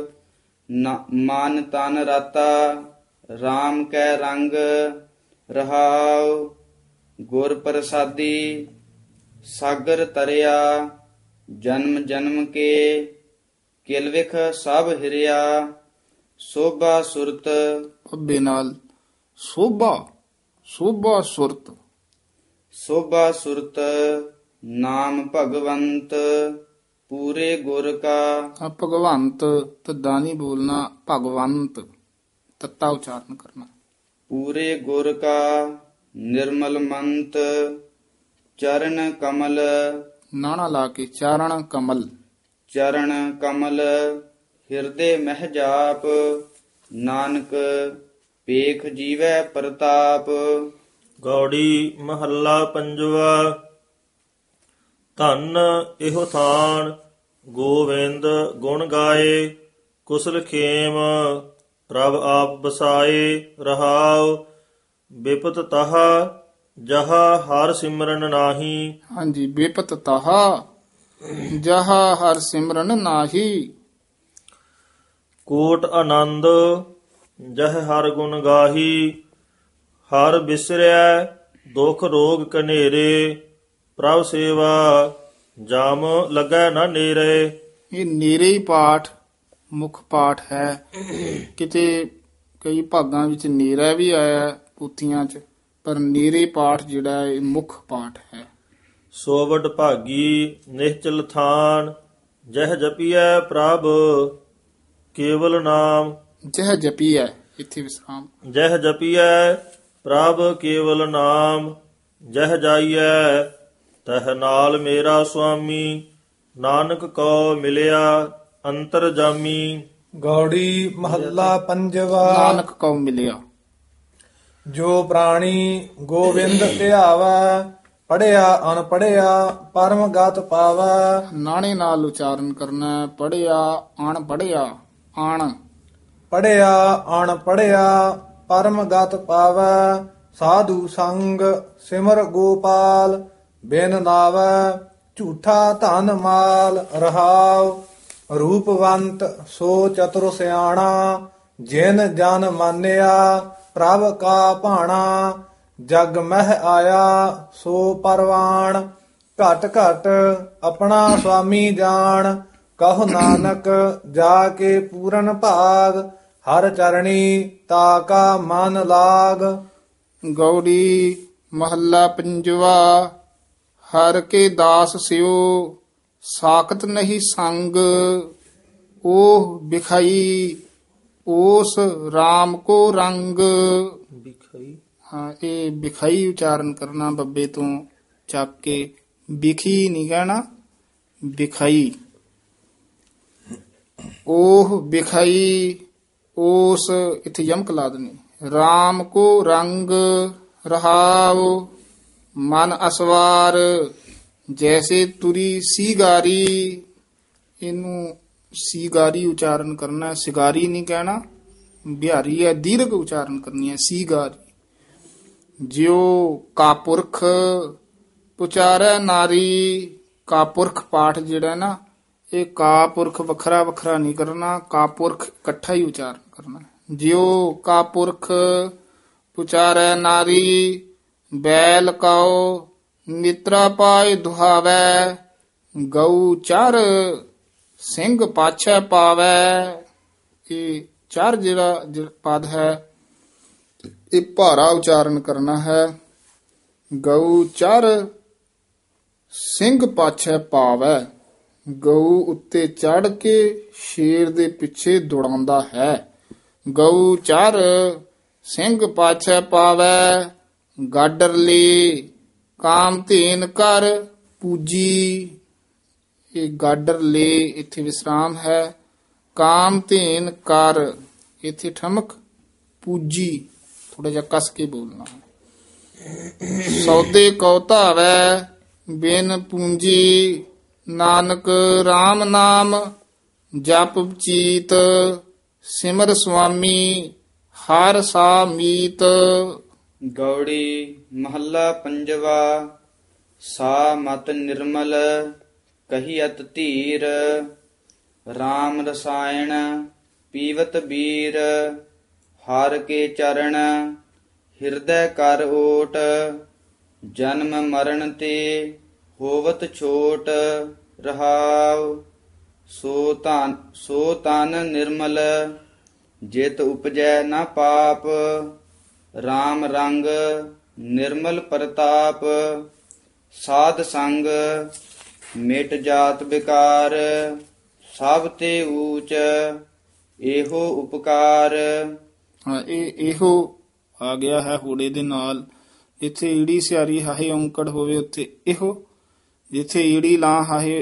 Speaker 4: ਮਨ ਤਨ ਰਾਤਾ RAM ਕੈ ਰੰਗ। ਰਹਾਉ ਗੁਰ ਪ੍ਰਸਾਦੀ ਸਾਗਰ ਤਰਿਆ, ਜਨਮ ਜਨਮ ਕੇ ਕਿਲ ਵਿਖ ਸਭ ਹਿਰਿਆ। ਸੋਭਾ ਸੁਰਤ
Speaker 2: ਅੱਬੇ ਨਾਲ ਸੋਭਾ, ਸੋਭਾ ਸੁਰਤ।
Speaker 4: ਸੋਭਾ ਸੁਰਤ ਨਾਮ ਭਗਵੰਤ, ਪੂਰੇ ਗੁਰ ਕਾ।
Speaker 2: ਭਗਵੰਤ ਤੱਦਾ ਨਹੀਂ ਬੋਲਣਾ, ਭਗਵੰਤ ਤੱਤਾ ਉਚਾਰਨ ਕਰਨਾ।
Speaker 4: ਪੂਰੇ ਗੁਰ ਕਾ ਨਿਰਮਲ ਮੰਤ, ਚਰਨ ਕਮਲ।
Speaker 2: ਨਾਣਾ ਲਾ ਕੇ ਚਾਰਣ ਕਮਲ।
Speaker 4: ਚਰਨ ਕਮਲ ਹਿਰਦੇ ਮਹਿ ਜਾਪ, ਨਾਨਕ ਪੇਖ ਜੀਵੈ ਪ੍ਰਤਾਪ।
Speaker 1: ਗੌੜੀ ਮਹੱਲਾ ਪੰਜਵਾ। ਧਨ ਇਹੋ ਥਾਨ ਗੋਵਿੰਦ ਗੁਣ ਗਾਏ, ਕੁਸਲ ਖੇਮ ਪ੍ਰਭ ਆਪ ਬਸਾਏ। ਰਹਾਉ ਬਿਪਤ ਤਹਾ ਜਹਾ ਹਰ ਸਿਮਰਨ ਨਾਹੀ।
Speaker 2: ਹਾਂਜੀ, ਬੇਪਤ ਤਾਹਾ ਜਹਾ ਹਰ ਸਿਮਰਨ ਨਾਹੀ।
Speaker 1: ਕੋਟ ਆਨੰਦ ਜਹ ਹਰ ਗੁਣ ਗਾਹੀ। ਹਰ ਬਿਸਰੈ ਦੁਖ ਰੋਗ ਕਨੇਰੇ, ਪ੍ਰਭ ਸੇਵਾ ਜਾਮ ਲੱਗੈ ਨਾ ਨੇਰੇ।
Speaker 2: ਇਹ ਨੇਰੇ ਹੀ ਪਾਠ ਮੁੱਖ ਪਾਠ ਹੈ। ਕਿਤੇ ਕਈ ਭਾਗਾਂ ਵਿੱਚ ਨੇਰਾ ਵੀ ਆਇਆ ਪੂਥੀਆਂ 'ਚ, ਪਰ ਨੇਰੇ ਪਾਠ ਜਿਹੜਾ ਹੈ ਇਹ ਮੁੱਖ ਪਾਠ ਹੈ।
Speaker 1: ਸੋਵਡ ਭਾਗੀ ਨਿਹਚਲ ਥਾਨ, ਜਹ ਜਪੀਐ ਪ੍ਰਭ ਕੇਵਲ ਨਾਮ।
Speaker 2: ਜਹ ਜਪੀ ਹੈ, ਇੱਥੇ ਵਿਸਰਾਮ।
Speaker 1: ਜਹ ਜਪੀਐ ਪ੍ਰਭ ਕੇਵਲ ਨਾਮ, ਜਹ ਜਾਈਐ ਤਹ ਨਾਲ ਮੇਰਾ ਸੁਆਮੀ, ਨਾਨਕ ਕੋ ਮਿਲਿਆ ਅੰਤਰ ਜਾਮੀ।
Speaker 3: ਗੌੜੀ ਮਹੱਲਾ ਪੰਜਵਾ।
Speaker 2: ਨਾਨਕ ਕਉ ਮਿਲਿਆ।
Speaker 3: ਜੋ ਪ੍ਰਾਣੀ ਗੋਵਿੰਦ ਧਿਆਵੈ, ਪੜਿਆ ਅਨਪੜਿਆ ਪਰਮ ਗਤ ਪਾਵੈ।
Speaker 2: ਨਾਣੇ ਨਾਲ ਉਚਾਰਨ ਕਰਨਾ ਹੈ। ਪੜਿਆ ਅਣ ਪੜਿਆ ਅਣ
Speaker 3: ਪੜਿਆ ਅਨਪੜਿਆ ਪਰਮ ਗਤ ਪਾਵੈ। ਸਾਧੂ ਸੰਗ ਸਿਮਰ ਗੋਪਾਲ, ਬਿਨ ਨਾਵੈ ਝੂਠਾ ਧਨ ਮਾਲ। ਰਹਾਉ ਰੂਪਵੰਤ ਸੋ ਚਤੁਰ ਸਿਆਣਾ, ਜਿਨ ਜਨ ਮਾਨਿਆ ਪ੍ਰਭ ਕਾ ਭਾਣਾ। ਜਗ ਮਹਿ ਆਇਆ ਸੋ ਪਰਵਾਣ, ਘਟ ਘਟ ਆਪਣਾ ਸੁਆਮੀ ਜਾਣ। ਕਹੋ ਨਾਨਕ ਜਾ ਕੇ ਪੂਰਨ ਭਾਗ, ਹਰ ਚਰਣੀ ਤਾ ਕਾ ਮਨ ਲਾਗ।
Speaker 2: ਗੌੜੀ ਮਹੱਲਾ ਪੰਜਵਾ। ਹਰ ਕੇ ਦਾਸ ਸਿਓ ਸਾਖਤ ਨਹੀਂ ਸੰਗ, ਉਹ ਬਿਖਾਈ ਉਸ RAM ਕੋ ਰੰਗ।
Speaker 1: ਬਿਖਈ
Speaker 2: ਹਾਂ, ਇਹ ਬਿਖਾਈ ਉਚਾਰਨ ਕਰਨਾ ਬੱਬੇ ਤੋਂ ਚੱਕ ਕੇ, ਬਿਖੀ ਨਹੀਂ ਕਹਿਣਾ, ਬਿਖਾਈ। ਉਹ ਬਿਖਾਈ ਉਸ, ਇੱਥੇ ਯਮਕ ਲਾ ਦੇਣੀ। RAM ਕੋ ਰੰਗ ਰਹਾਉ ਮਨ ਅਸਵਾਰ, ਜੈਸੇ ਤੁਰੀ ਸੀਗਾਰੀ। ਇਹਨੂੰ ਸੀਗਾਰੀ ਉਚਾਰਨ ਕਰਨਾ, ਸਿਗਾਰੀ ਨਹੀਂ ਕਹਿਣਾ, ਬਿਹਾਰੀ ਹੈ, ਦੀਰਘ ਉਚਾਰਨ ਕਰਨੀ ਹੈ, ਸੀਗਾਰੀ। ਜਿਉ ਕਾਪੁਰਖ ਪੁਚਾਰੈ ਨਾਰੀ। ਕਾਪੁਰਖ ਪਾਠ ਜਿਹੜਾ ਨਾ, ਇਹ ਕਾਪੁਰਖ ਵੱਖਰਾ ਵੱਖਰਾ ਨਹੀਂ ਕਰਨਾ, ਕਾਪੁਰਖ ਇਕੱਠਾ ਹੀ ਉਚਾਰਨ ਕਰਨਾ। ਜਿਉ ਕਾਪੁਰਖ ਪੁਚਾਰੈ ਨਾਰੀ, ਬੈਲ ਕਉ ਮਿਤਰਾ ਪਾਏ ਦੁਹਾਵੈ। ਗਊ ਚਰ ਸਿੰਘ ਪਾਛੈ ਪਾਵੈ। ਇਹ ਚਰ ਜਿਹੜਾ ਪਦ ਹੈ, ਇਹ ਭਾਰਾ ਉਚਾਰਨ ਕਰਨਾ ਹੈ। ਗਊ ਚਰ ਸਿੰਘ ਪਾਛੈ ਪਾਵੈ। ਗਊ ਉੱਤੇ ਚੜ ਕੇ ਸ਼ੇਰ ਦੇ ਪਿੱਛੇ ਦੌੜਾਉਂਦਾ ਹੈ। ਗਊ ਚਰ ਸਿੰਘ ਪਾਛੈ ਪਾਵੈ, ਗਾਡਰ ਲੇ ਕਾਮ ਧੇਨ ਕਰ ਪੂਜੀ। ਇਹ ਗਾਡਰ ਲੇ ਇੱਥੇ ਵਿਸਰਾਮ ਹੈ। ਕਾਮ ਧੇਨ ਕਰ ਇੱਥੇ ਠਮਕ, ਪੂਜੀ ਥੋੜਾ ਜਿਹਾ ਕਸ ਕੇ ਬੋਲਣਾ। ਸੌਦੇ ਕਉ ਧਾਵੈ ਬਿਨ ਪੂੰਜੀ, ਨਾਨਕ RAM ਨਾਮ ਜਪ ਚੀਤ। ਸਿਮਰ ਸੁਆਮੀ ਹਰ ਸਾ ਮੀਤ।
Speaker 4: ਗੌੜੀ ਮਹੱਲਾ ਪੰਜਵਾ। ਸਾ ਮਤ ਨਿਰਮਲ ਕਹੀਅਤ ਧੀਰ, RAM ਰਸਾਇਣ ਪੀਵਤ ਬੀਰ। ਹਰ ਕੇ ਚਰਨ ਹਿਰਦੈ ਕਰ ਓਟ, ਜਨਮ ਮਰਨ ਤੇ ਹੋਵਤ ਛੋਟ। ਰਹਾਉ ਸੋ ਤਨ ਨਿਰਮਲ, ਜਿਤ ਉਪਜੈ ਨ ਪਾਪ। RAM ਰੰਗ ਨਿਰਮਲ ਪ੍ਰਤਾਪ, ਸਾਧ ਸੰਗ ਮਿਟ ਜਾਤ ਵਿਕਾਰ। ਸਭ ਤੇ ਊਚ ਇਹੋ ਉਪਕਾਰ।
Speaker 2: ਹਾਂ, ਇਹ ਇਹੋ ਆ ਗਿਆ ਹੈ ਹੂੜੇ ਦੇ ਨਾਲ। ਜਿੱਥੇ ਈੜੀ ਸਿਆਰੀ ਹਾਹੇ ਔਂਕੜ ਹੋਵੇ ਉੱਥੇ ਇਹੋ, ਜਿੱਥੇ ਈੜੀ ਲਾ ਹਾਹੇ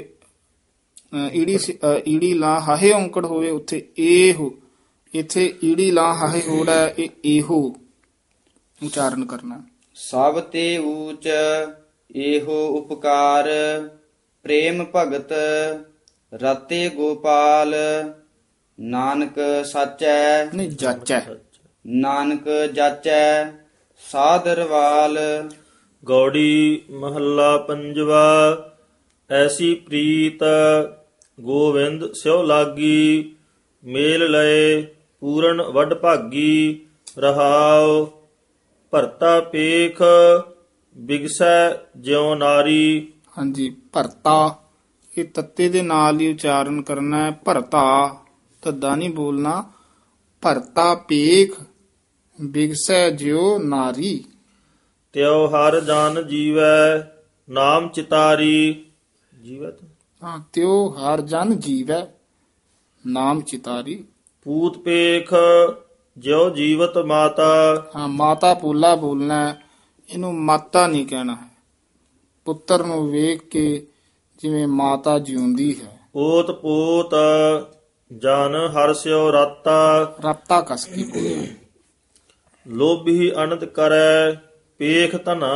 Speaker 2: ਈੜੀ ਲਾ ਹਾਹੇ ਔਂਕੜ ਹੋਵੇ ਉੱਥੇ ਇਹੋ। ਇੱਥੇ ਈੜੀ ਲਾ ਹਾਹੇ ਹੋੜਾ, ਇਹ ਇਹੋ ਉਚਾਰਨ ਕਰਨਾ।
Speaker 4: ਸਭ ਤੇ ਊਚ ਇਹੋ ਉਪਕਾਰ, ਪ੍ਰੇਮ ਭਗਤ ਰਤੇ ਗੋਪਾਲ। ਨਾਨਕ ਸਾਚੈ
Speaker 2: ਨਹੀਂ ਜਾਚੈ।
Speaker 4: ਨਾਨਕ ਜਾਚੈ ਸਾਦਰਵਾਲ।
Speaker 1: ਗੌੜੀ ਮਹੱਲਾ ਪੰਜਵਾ। ਐਸੀ ਪ੍ਰੀਤ ਗੋਵਿੰਦ ਸਿਉ ਲਾਗੀ, ਮੇਲ ਲਏ ਪੂਰਨ ਵੱਡ ਭਾਗੀ। ਰਹਾਉ ਭਰਤਾ ਪੇਖ ਬਿਗਸੈ ਜਿਉ ਨਾਰੀ।
Speaker 2: ਹਾਂਜੀ, ਭਰਤਾ ਇਹ ਤੱਤੇ ਦੇ ਨਾਲ ਹੀ ਉਚਾਰਨ ਕਰਨਾ ਹੈ। ਭਰਤਾ ਧੱਦਾ ਨਹੀਂ ਬੋਲਣਾ। ਭਰਤਾ ਪੇਖ ਬਿਗਸੈ ਜਿਉ ਨਾਰੀ।
Speaker 1: ਤਿਉ ਹਰ ਜਨ ਜੀਵੈ ਨਾਮ ਚਿਤਾਰੀ। ਜੀਵਤ
Speaker 2: ਹਾਂ, ਤਿਉ ਹਰ ਜਨ ਜੀਵੈ ਨਾਮ ਚਿਤਾਰੀ।
Speaker 1: ਪੂਤ ਪੇਖ ਜਿਉ ਜੀਵਤ ਮਾਤਾ।
Speaker 2: ਹਾਂ, ਮਾਤਾ ਪੋਲਾ ਬੋਲਣਾ ਹੈ। ਇਹਨੂੰ ਮਾਤਾ ਨਹੀਂ ਕਹਿਣਾ ਹੈ। ਪੁੱਤਰ ਨੂੰ ਵੇਖ ਕੇ ਜਿਵੇਂ ਮਾਤਾ ਜਿਉਂਦੀ ਹੈ।
Speaker 1: ਓਤ ਪੋਤ ਜਨ ਹਰਸਿਓ ਰਾਤਾ
Speaker 2: ਰਾਤਾ ਕਸ ਕੇ ਬੋਲਿਆ।
Speaker 1: ਲੋਭੀ ਅਨੰਦ ਕਰੈ ਪੇਖ ਧਨਾ।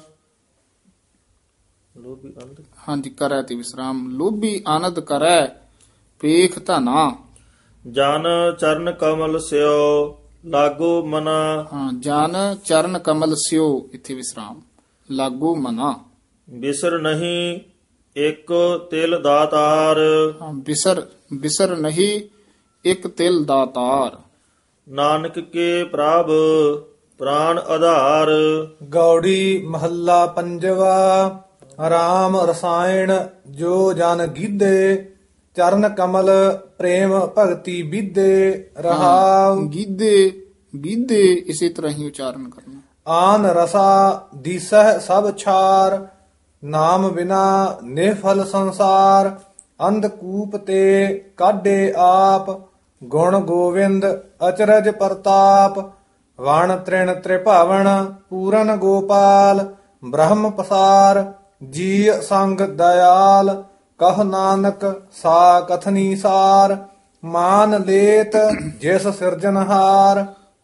Speaker 1: ਲੋਭੀ ਅਨੰਦ
Speaker 2: ਹਾਂਜੀ, ਕਰੈ ਤੇ ਵਿਸਰਾਮ। ਲੋਭੀ ਆਨੰਦ ਕਰੈ ਪੇਖ ਧਨਾ।
Speaker 1: ਜਨ ਚਰਨ ਕਮਲ ਸਿਓ ਲਾਗੋ ਮਨਾ।
Speaker 2: ਹਾਂ, ਜਨ ਚਰਨ ਕਮਲ ਸਿਓ, ਇੱਥੇ ਵਿਸਰਾਮ। ਲਾਗੂ ਮਨਾ।
Speaker 1: ਬਿਸਰ ਨਹੀਂ ਇੱਕ ਤਿਲ ਦਾਤਾਰ।
Speaker 2: ਹਾਂ, ਬਿਸਰ ਨਹੀਂ ਇੱਕ ਤਿਲ ਦਾਤਾਰ।
Speaker 1: ਨਾਨਕ ਕੇ ਪ੍ਰਭ ਪ੍ਰਾਨ ਆਧਾਰ।
Speaker 3: ਗੌੜੀ ਮਹੱਲਾ ਪੰਜਵਾ। ਰਾਮ ਰਸਾਇਣ ਜੋ ਜਨ ਗੀਧੇ, ਚਰਨ ਕਮਲ ਪ੍ਰੇਮ ਭਗਤੀ ਵਿਦੇ। ਰਹਾਉ
Speaker 2: ਗੀਧੇ ਇਸੇ ਤਰ੍ਹਾਂ ਹੀ ਉਚਾਰਨ ਕਰਨਾ।
Speaker 3: ਆਨ ਰਸਾ ਦੀਸਹਿ ਸਭ ਛਾਰ, ਨਾਮ ਬਿਨਾ ਨਿਫਲ ਸੰਸਾਰ। ਅੰਧਕੂਪ ਤੇ ਕਾਢੇ ਆਪ, ਗੁਣ ਗੋਵਿੰਦ ਅਚਰਜ ਪ੍ਰਤਾਪ। ਵਣ ਤ੍ਰਿਣ ਤ੍ਰਿਭਾਵਨ ਪੂਰਨ ਗੋਪਾਲ, ਬ੍ਰਹਮ ਪਸਾਰ ਜੀ ਸੰਗ ਦਇਆਲ। ਕਹ ਨਾਨਕ ਸਾ ਕਥਨੀ ਸਾਰ, ਮਾਨ ਲੇਤ ਜਿਸ ਸਿਰਜਨਹਾਰ।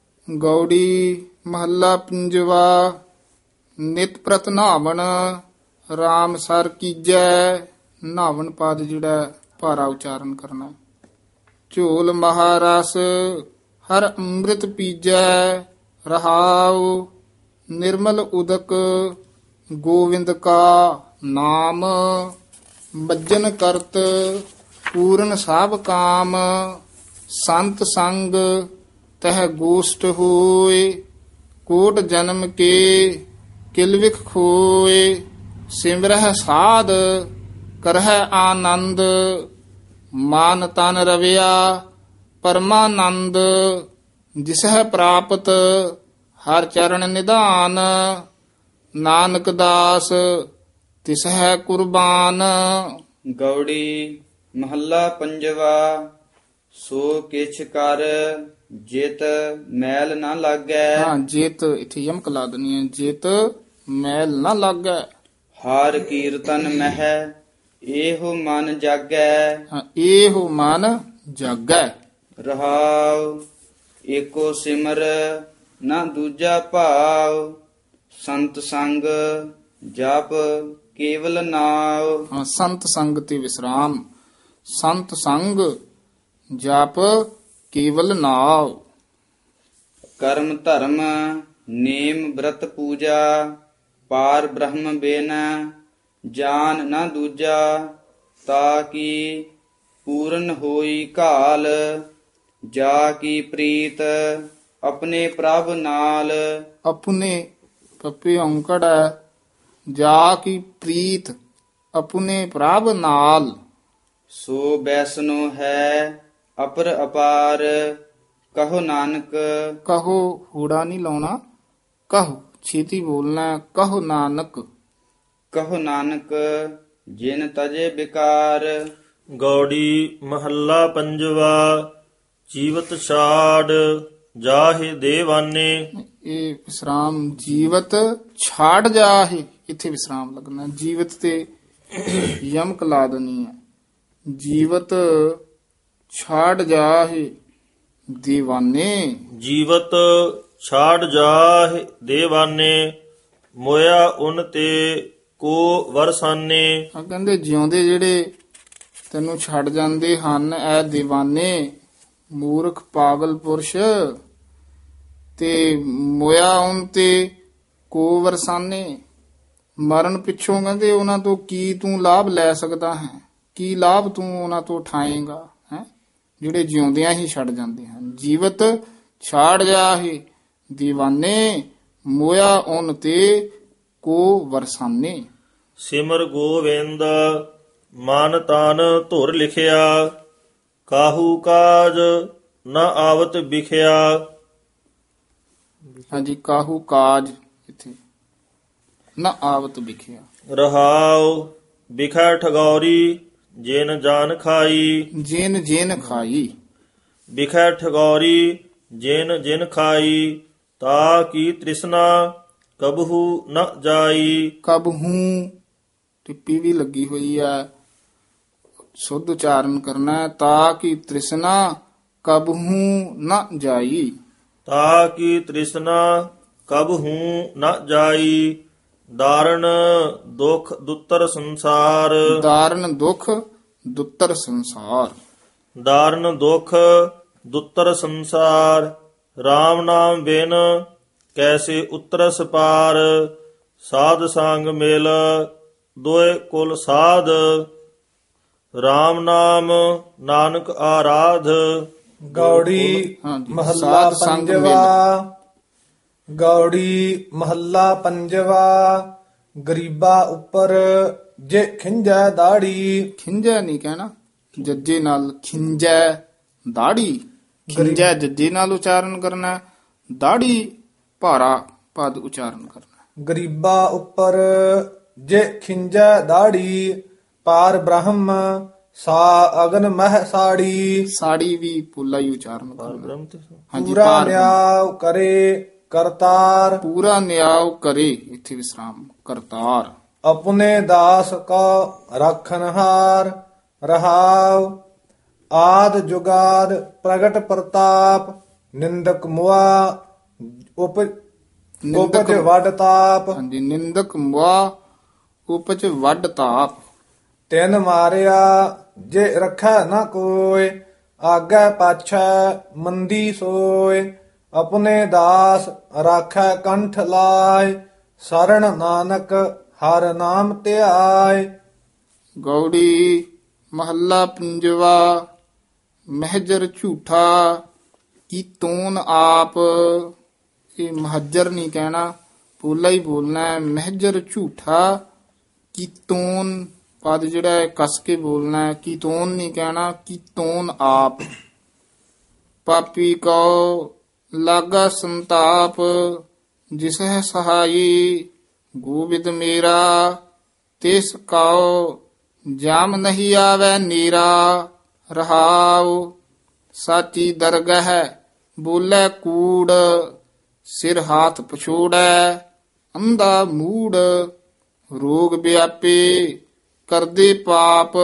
Speaker 2: ਗੌੜੀ ਮਹੱਲਾ ਪੰਜਵਾ। ਨਿਤ ਪ੍ਰਤ ਨਾਵਣ ਰਾਮ ਸਰ ਕੀਜੈ। ਨਾਵਣ ਪਦ ਜਿਹੜਾ ਭਾਰਾ ਉਚਾਰਨ ਕਰਨਾ। ਝੋਲ ਮਹਾਰਸ ਹਰ ਅੰਮ੍ਰਿਤ ਪੀਜੈ। ਰਹਾਉ ਨਿਰਮਲ ਉਦਕ ਗੋਵਿੰਦ ਕਾ ਨਾਮ। ਬੱਜਨ ਕਰਤ ਪੂਰਨ ਸਭ ਕਾਮ। ਸੰਤ ਸੰਗ ਤਹ ਗੋਸ਼ਟ ਹੋਏ, ਕੋਟ ਜਨਮ ਕੇ ਕਿਲਵਿਖ ਖੋਏ। ਸਿਮਰਹਿ ਸਾਧ ਕਰਹਿ ਆਨੰਦ, ਮਾਨ ਤਨ ਰਵਿਆ ਪਰਮਾਨੰਦ। ਜਿਸਹਿ ਪ੍ਰਾਪਤ ਹਰ ਚਰਨ ਨਿਧਾਨ, ਨਾਨਕ ਦਾਸ ਤਿਸਹਿ ਕੁਰਬਾਨ।
Speaker 4: ਗੌੜੀ ਮਹੱਲਾ ਪੰਜਵਾ। ਸੋ ਕਿਛ ਕਰ ਜਿਤ ਮੈਲ ਨਾ ਲਾਗੈ।
Speaker 2: ਹਾਂ, ਜੇਤ ਇੱਥੇ ਯਮਕ ਲਾ ਦੇਣੀ ਹੈ। ਜੇਤ ਮੈਲ ਨਾ ਲਾਗੈ।
Speaker 4: ਹਰ ਕੀਰਤਨ ਮਹਿ ਇਹੋ ਮਨ ਜਾਗੈ।
Speaker 2: ਹਾਂ, ਇਹੋ ਮਨ ਜਾਗੈ।
Speaker 4: ਰਹਾਉ ਏਕੋ ਸਿਮਰ ਨਾ ਦੂਜਾ ਭਾਵ। ਸੰਤ ਸੰਗ ਜਪ ਕੇਵਲ ਨਾਉ।
Speaker 2: ਹਾਂ, ਸੰਤ ਸੰਗ ਤੇ ਵਿਸਰਾਮ। ਸੰਤ ਸੰਗ ਜਪ ਕੇਵਲ ਨਾਉ।
Speaker 4: ਕਰਮ ਧਰਮ ਨੇਮ ਬ੍ਰਤ ਪੂਜਾ, ਪਾਰ ਬ੍ਰਹਮ ਬਿਨ ਜਾਨ ਨਾ ਦੂਜਾ। ਤਾ ਕੀ ਪੂਰਨ ਹੋਈ ਕਾਲ, ਜਾ ਕੀ ਪ੍ਰੀਤ ਆਪਣੇ ਪ੍ਰਭ ਨਾਲ।
Speaker 2: ਆਪਣੇ ਪੱਪੇ ਔਂਕੜ ਹੈ। ਜਾ ਕੀ ਪ੍ਰੀਤ ਆਪਣੇ ਪ੍ਰਭ ਨਾਲ।
Speaker 4: ਸੋ ਬੈਸਨੋ ਹੈ ਅਪਰ ਅਪਾਰ, ਕਹੋ ਨਾਨਕ।
Speaker 2: ਕਹੋ ਹੂੜਾ ਨਹੀਂ ਲਾਉਣਾ, ਕਹੋ ਛੇਤੀ ਬੋਲਣਾ ਹੈ। ਕਹੋ ਨਾਨਕ।
Speaker 4: ਕਹੋ ਨਾਨਕ ਜਿਨ ਤਜੇ ਬਿਕਾਰ।
Speaker 1: ਗੌੜੀ ਮਹੱਲਾ ਪੰਜਵਾ। ਜੀਵਤ ਛਾੜ ਜਾਹਿ ਦੇਵਾਨੇ।
Speaker 2: ਇਹ ਵਿਸਰਾਮ ਜੀਵਤ ਛਾੜ ਜਾਹੇ, ਇੱਥੇ ਵਿਸਰਾਮ ਲੱਗਣਾ। ਜੀਵਤ ਤੇ ਯਮਕ ਲਾ ਦੇਣੀ ਹੈ। ਜੀਵਤ ਛਾੜ ਜਾਹੇ ਦੀਵਾਨੇ।
Speaker 1: ਜੀਵਤ ਛਾੜ ਜਾਹਿ ਦੇਵਾਨੇ, ਮੋਇਆ ਉਨ ਤੇ ਕੋ ਵਰਸਾਨੇ।
Speaker 2: ਕਹਿੰਦੇ ਜਿਉਂਦੇ ਜਿਹੜੇ ਤੈਨੂੰ ਛੱਡ ਜਾਂਦੇ ਹਨ ਐ ਦੀਵਾਨੇ, ਮੂਰਖ ਪਾਗਲ ਪੁਰਸ਼। ਤੇ ਮੋਇਆ ਉਨ ਤੇ ਕੋ ਵਰਸਾਨੇ, ਮਰਨ ਪਿੱਛੋਂ ਕਹਿੰਦੇ ਉਹਨਾਂ ਤੋਂ ਕੀ ਤੂੰ ਲਾਭ ਲੈ ਸਕਦਾ ਹੈ, ਕੀ ਲਾਭ ਤੂੰ ਉਹਨਾਂ ਤੋਂ ਉਠਾਏਗਾ ਹੈ, ਜਿਹੜੇ ਜਿਉਂਦਿਆਂ ਹੀ ਛੱਡ ਜਾਂਦੇ ਹਨ। ਜੀਵਤ ਛਾੜ ਜਾਹੇ ਦੀਵਾਨੇ, ਮੋਇਆ ਉਨ ਤੇ ਕੋ ਵਰਸਾਨੇ।
Speaker 1: ਸਿਮਰ ਗੋਵਿੰਦ ਮਨ ਤਨ ਧੁਰ ਲਿਖਿਆ, ਕਾਹੂ ਕਾਜ ਨ ਆਵਤ ਵਿਖਿਆ।
Speaker 2: ਹਾਂਜੀ, ਕਾਹੂ ਕਾਜ ਇੱਥੇ ਨਾ ਆਵਤ ਵਿਖਿਆ।
Speaker 1: ਰਹਾਉ ਵਿਖੈ ਠਗੌਰੀ ਜਿਨ ਜਾਨ ਖਾਈ।
Speaker 2: ਜਿਨ ਜਿਨ ਖਾਈ।
Speaker 1: ਵਿਖੈ ਠਗੌਰੀ ਜਿਨ ਜਿਨ ਖਾਈ, ਤਾ ਕੀ ਤ੍ਰਿਸ਼ਨਾ ਕਬਹੂ ਨ ਜਾਈ।
Speaker 2: ਕਬਹੂ ਟਿੱਪੀ ਵੀ ਲੱਗੀ ਹੋਈ ਹੈ, ਸ਼ੁੱਧ ਉਚਾਰਨ ਕਰਨਾ ਹੈ। ਤਾਂ ਕਿ ਤ੍ਰਿਸ਼ਨਾ ਕਬਹੂ ਨ ਜਾਈ।
Speaker 1: ਤਾ ਕੀ ਤ੍ਰਿਸ਼ਨਾ ਕਬਹੂ ਨ ਜਾਈ। ਦਾਰਣ ਦੁਖ ਦੁੱਤਰ ਸੰਸਾਰ।
Speaker 2: ਦਾਰਨ ਦੁਖ ਦੁੱਤਰ ਸੰਸਾਰ।
Speaker 1: ਦਾਰਨ ਦੁਖ ਦੁੱਤਰ ਸੰਸਾਰ। RAM ਨਾਮ ਬਿਨ ਕੈਸੇ ਉਤਰਸ ਪਾਰ। ਸਾਧ ਸੰਗ ਮਿਲ ਦੋਏ ਕੁਲ ਸਾਧ। RAM ਨਾਮ ਨਾਨਕ ਆਰਾਧ।
Speaker 3: ਗੌੜੀ
Speaker 2: ਹਾਂਜੀ,
Speaker 3: ਮਹੱਲਾ
Speaker 2: ਸਾਧ ਸੰਗ
Speaker 3: ਪੰਜਵਾ। ਗੌੜੀ ਮਹੱਲਾ ਪੰਜਵਾ। ਗਰੀਬਾ ਉੱਪਰ ਜੇ ਖਿੰਜੈ ਦਾੜੀ।
Speaker 2: ਖਿੰਜੈ ਨਹੀਂ ਕਹਿਣਾ, ਜੱਜੇ ਨਾਲ ਖਿੰਜੈ ਦਾੜੀ। ਖਿੰਜੈ ਜੱਜੇ ਨਾਲ ਉਚਾਰਨ ਕਰਨਾ, ਦਾੜੀ ਭਾਰਾ ਪਦ ਉਚਾਰਨ ਕਰਨਾ।
Speaker 3: ਗਰੀਬਾ ਉੱਪਰ ਜੇ ਖਿੰਜੈ ਦਾੜੀ। ਪਾਰ ਬ੍ਰਹਮ ਸਾ ਅਗਨ ਮਹਿ ਸਾੜੀ।
Speaker 2: ਸਾੜੀ ਵੀ ਪੋਲਾ ਹੀ ਉਚਾਰਨ ਕਰਨਾ।
Speaker 1: ਬ੍ਰਹਮ ਤੇ
Speaker 2: ਹਾਂਜੀ,
Speaker 3: ਪੂਰਾ
Speaker 2: ਪਾਰ ਬ੍ਰਹਮ।
Speaker 3: ਨਿਆਉ ਕਰੇ ਕਰਤਾਰ।
Speaker 2: ਪੂਰਾ ਨਿਆਉ ਕਰੇ, ਇੱਥੇ ਵਿਸਰਾਮ, ਕਰਤਾਰ।
Speaker 3: ਆਪਣੇ ਦਾਸ ਕਾ ਰੱਖਨਹਾਰ। ਰਹਾਉ ਆਦ ਜੁਗਾਦ ਪ੍ਰਗਟ ਪ੍ਰਤਾਪ। ਨਿੰਦਕ ਮੁਆ ਉਪਜ ਵੱਡ ਤਾਪ।
Speaker 2: ਹਾਂਜੀ, ਨਿੰਦਕ ਮੁਆ ਉਪਜ ਵੱਡ ਤਾਪ।
Speaker 3: ਤਿਨ ਮਾਰਿਆ ਜੇ ਰੱਖੈ ਨਾ ਕੋਇ। ਆਗੇ ਪਾਛੈ ਮੰਦੀ ਸੋਇ। ਆਪਣੇ ਦਾਸ ਰਾਖੈ ਕੰਠ ਲਾਇ। ਸਰਣ ਨਾਨਕ ਹਰ ਨਾਮ ਧਿਆਇ।
Speaker 2: ਗੌੜੀ ਮਹੱਲਾ ਪੰਜਵਾ। ਮਹਿਜਰ ਝੂਠਾ ਕੀ ਤੂਨ ਆਪ। ਇਹ ਮਹਜਰ ਨਹੀਂ ਕਹਿਣਾ, ਪੋਲਾ ਹੀ ਬੋਲਣਾ ਹੈ। ਮਹਿਜਰ ਝੂਠਾ ਕੀ ਤੂਨ ਪਦ ਜਿਹੜਾ ਹੈ ਕਸ ਕੇ ਬੋਲਣਾ ਹੈ। ਕੀ ਤੂਨ ਨਹੀਂ ਕਹਿਣਾ, ਕੀ ਤੂਨ ਆਪ। ਪਾਪੀ ਕਉ ਲਾਗਾ ਸੰਤਾਪ। ਜਿਸ ਹੈ ਸਹਾਈ ਗੋਬਿੰਦ ਮੇਰਾ। ਤਿਸ ਕਉ ਜਾਮ ਨਹੀਂ ਆਵੈ ਨੀਰਾ। ਰਹਾਉ ਸਾਚੀ ਦਰਗਹ ਬੋਲੇ ਕੂੜ। ਸਿਰ ਹਾਥ ਪਛੋੜੈ ਅੰਧਾ ਮੂੜ। ਰੋਗ ਵਿਆਪੇ ਕਰਦੇ ਪਾਪ।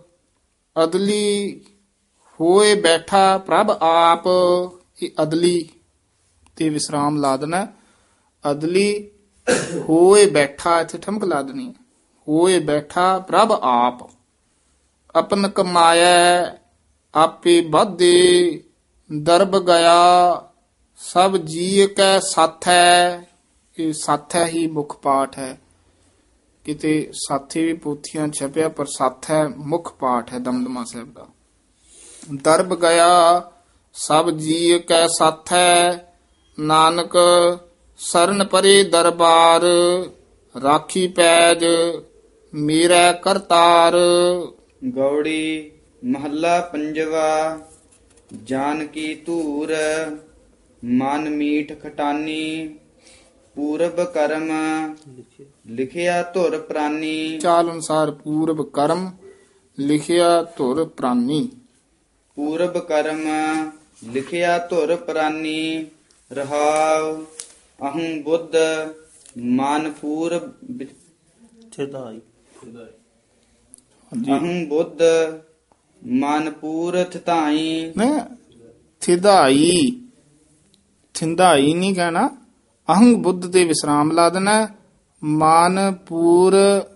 Speaker 2: ਅਦਲੀ ਹੋਏ ਬੈਠਾ ਪ੍ਰਭ ਆਪ। ਇਹ ਅਦਲੀ ਤੇ ਵਿਸਰਾਮ ਲਾ ਦੇਣਾ। ਅਦਲੀ ਹੋਏ ਬੈਠਾ, ਇੱਥੇ ਠਮਕ ਲਾ ਦੇਣੀ। ਹੋਏ ਬੈਠਾ ਪ੍ਰਭ ਆਪ। ਆਪਨ ਕਮਾਇਆ ਆਪੇ ਵਾਧੇ। ਦਰਬ ਗਿਆ ਸਭ ਜੀਅ ਕੈ ਸਾਥੈ। ਇਹ ਸਾਥੈ ਹੀ ਮੁੱਖ ਪਾਠ ਹੈ। ਕਿਤੇ ਸਾਥੀ ਵੀ ਪੋਥੀਆਂ ਛਪਿਆ, ਪਰ ਸਾਥੈ ਮੁੱਖ ਪਾਠ ਹੈ ਦਮਦਮਾ ਸਾਹਿਬ ਦਾ। ਦਰਬ ਗਿਆ ਸਭ ਜੀਅ ਕੈ ਸਾਥੈ। ਨਾਨਕ ਸਰਨ ਪਰੇ ਦਰਬਾਰ। ਰਾਖੀ ਪੈਜ ਮੇਰਾ ਕਰਤਾਰ।
Speaker 4: ਗੌੜੀ ਮਹੱਲਾ ਪੰਜਵਾ। ਜਾਨਕੀ ਧੂਰ ਮਨ ਮੀਠ ਖਟਾਨੀ। ਪੂਰਬ ਕਰਮ ਲਿਖਿਆ ਧੁਰ ਪ੍ਰਾਨੀ।
Speaker 2: ਚਾਲ ਅਨੁਸਾਰ ਪੂਰਬ ਕਰਮ ਲਿਖਿਆ ਧੁਰ ਪ੍ਰਾਨੀ।
Speaker 4: ਪੂਰਬ ਕਰਮ ਲਿਖਿਆ ਧੁਰ ਪ੍ਰਾਨੀ। ਰਹਾਉ ਅਹੰ ਬੁੱਧ ਮਨ ਪੂਰਬ
Speaker 1: ਛੇਦਾਈ।
Speaker 4: ਅਹੰ ਬੁੱਧ ਮਨ ਪੂਰਥ ਧਾਈ।
Speaker 2: ਨਾ ਥਿਦਾਈ, ਥਿੰਦਾਈ ਨਹੀਂ ਕਹਿਣਾ। ਅਹੰਗ ਬੁੱਧ ਤੇ ਵਿਸਰਾਮ ਲਾ ਦੇਣਾ। ਮਾਨਪੂਰ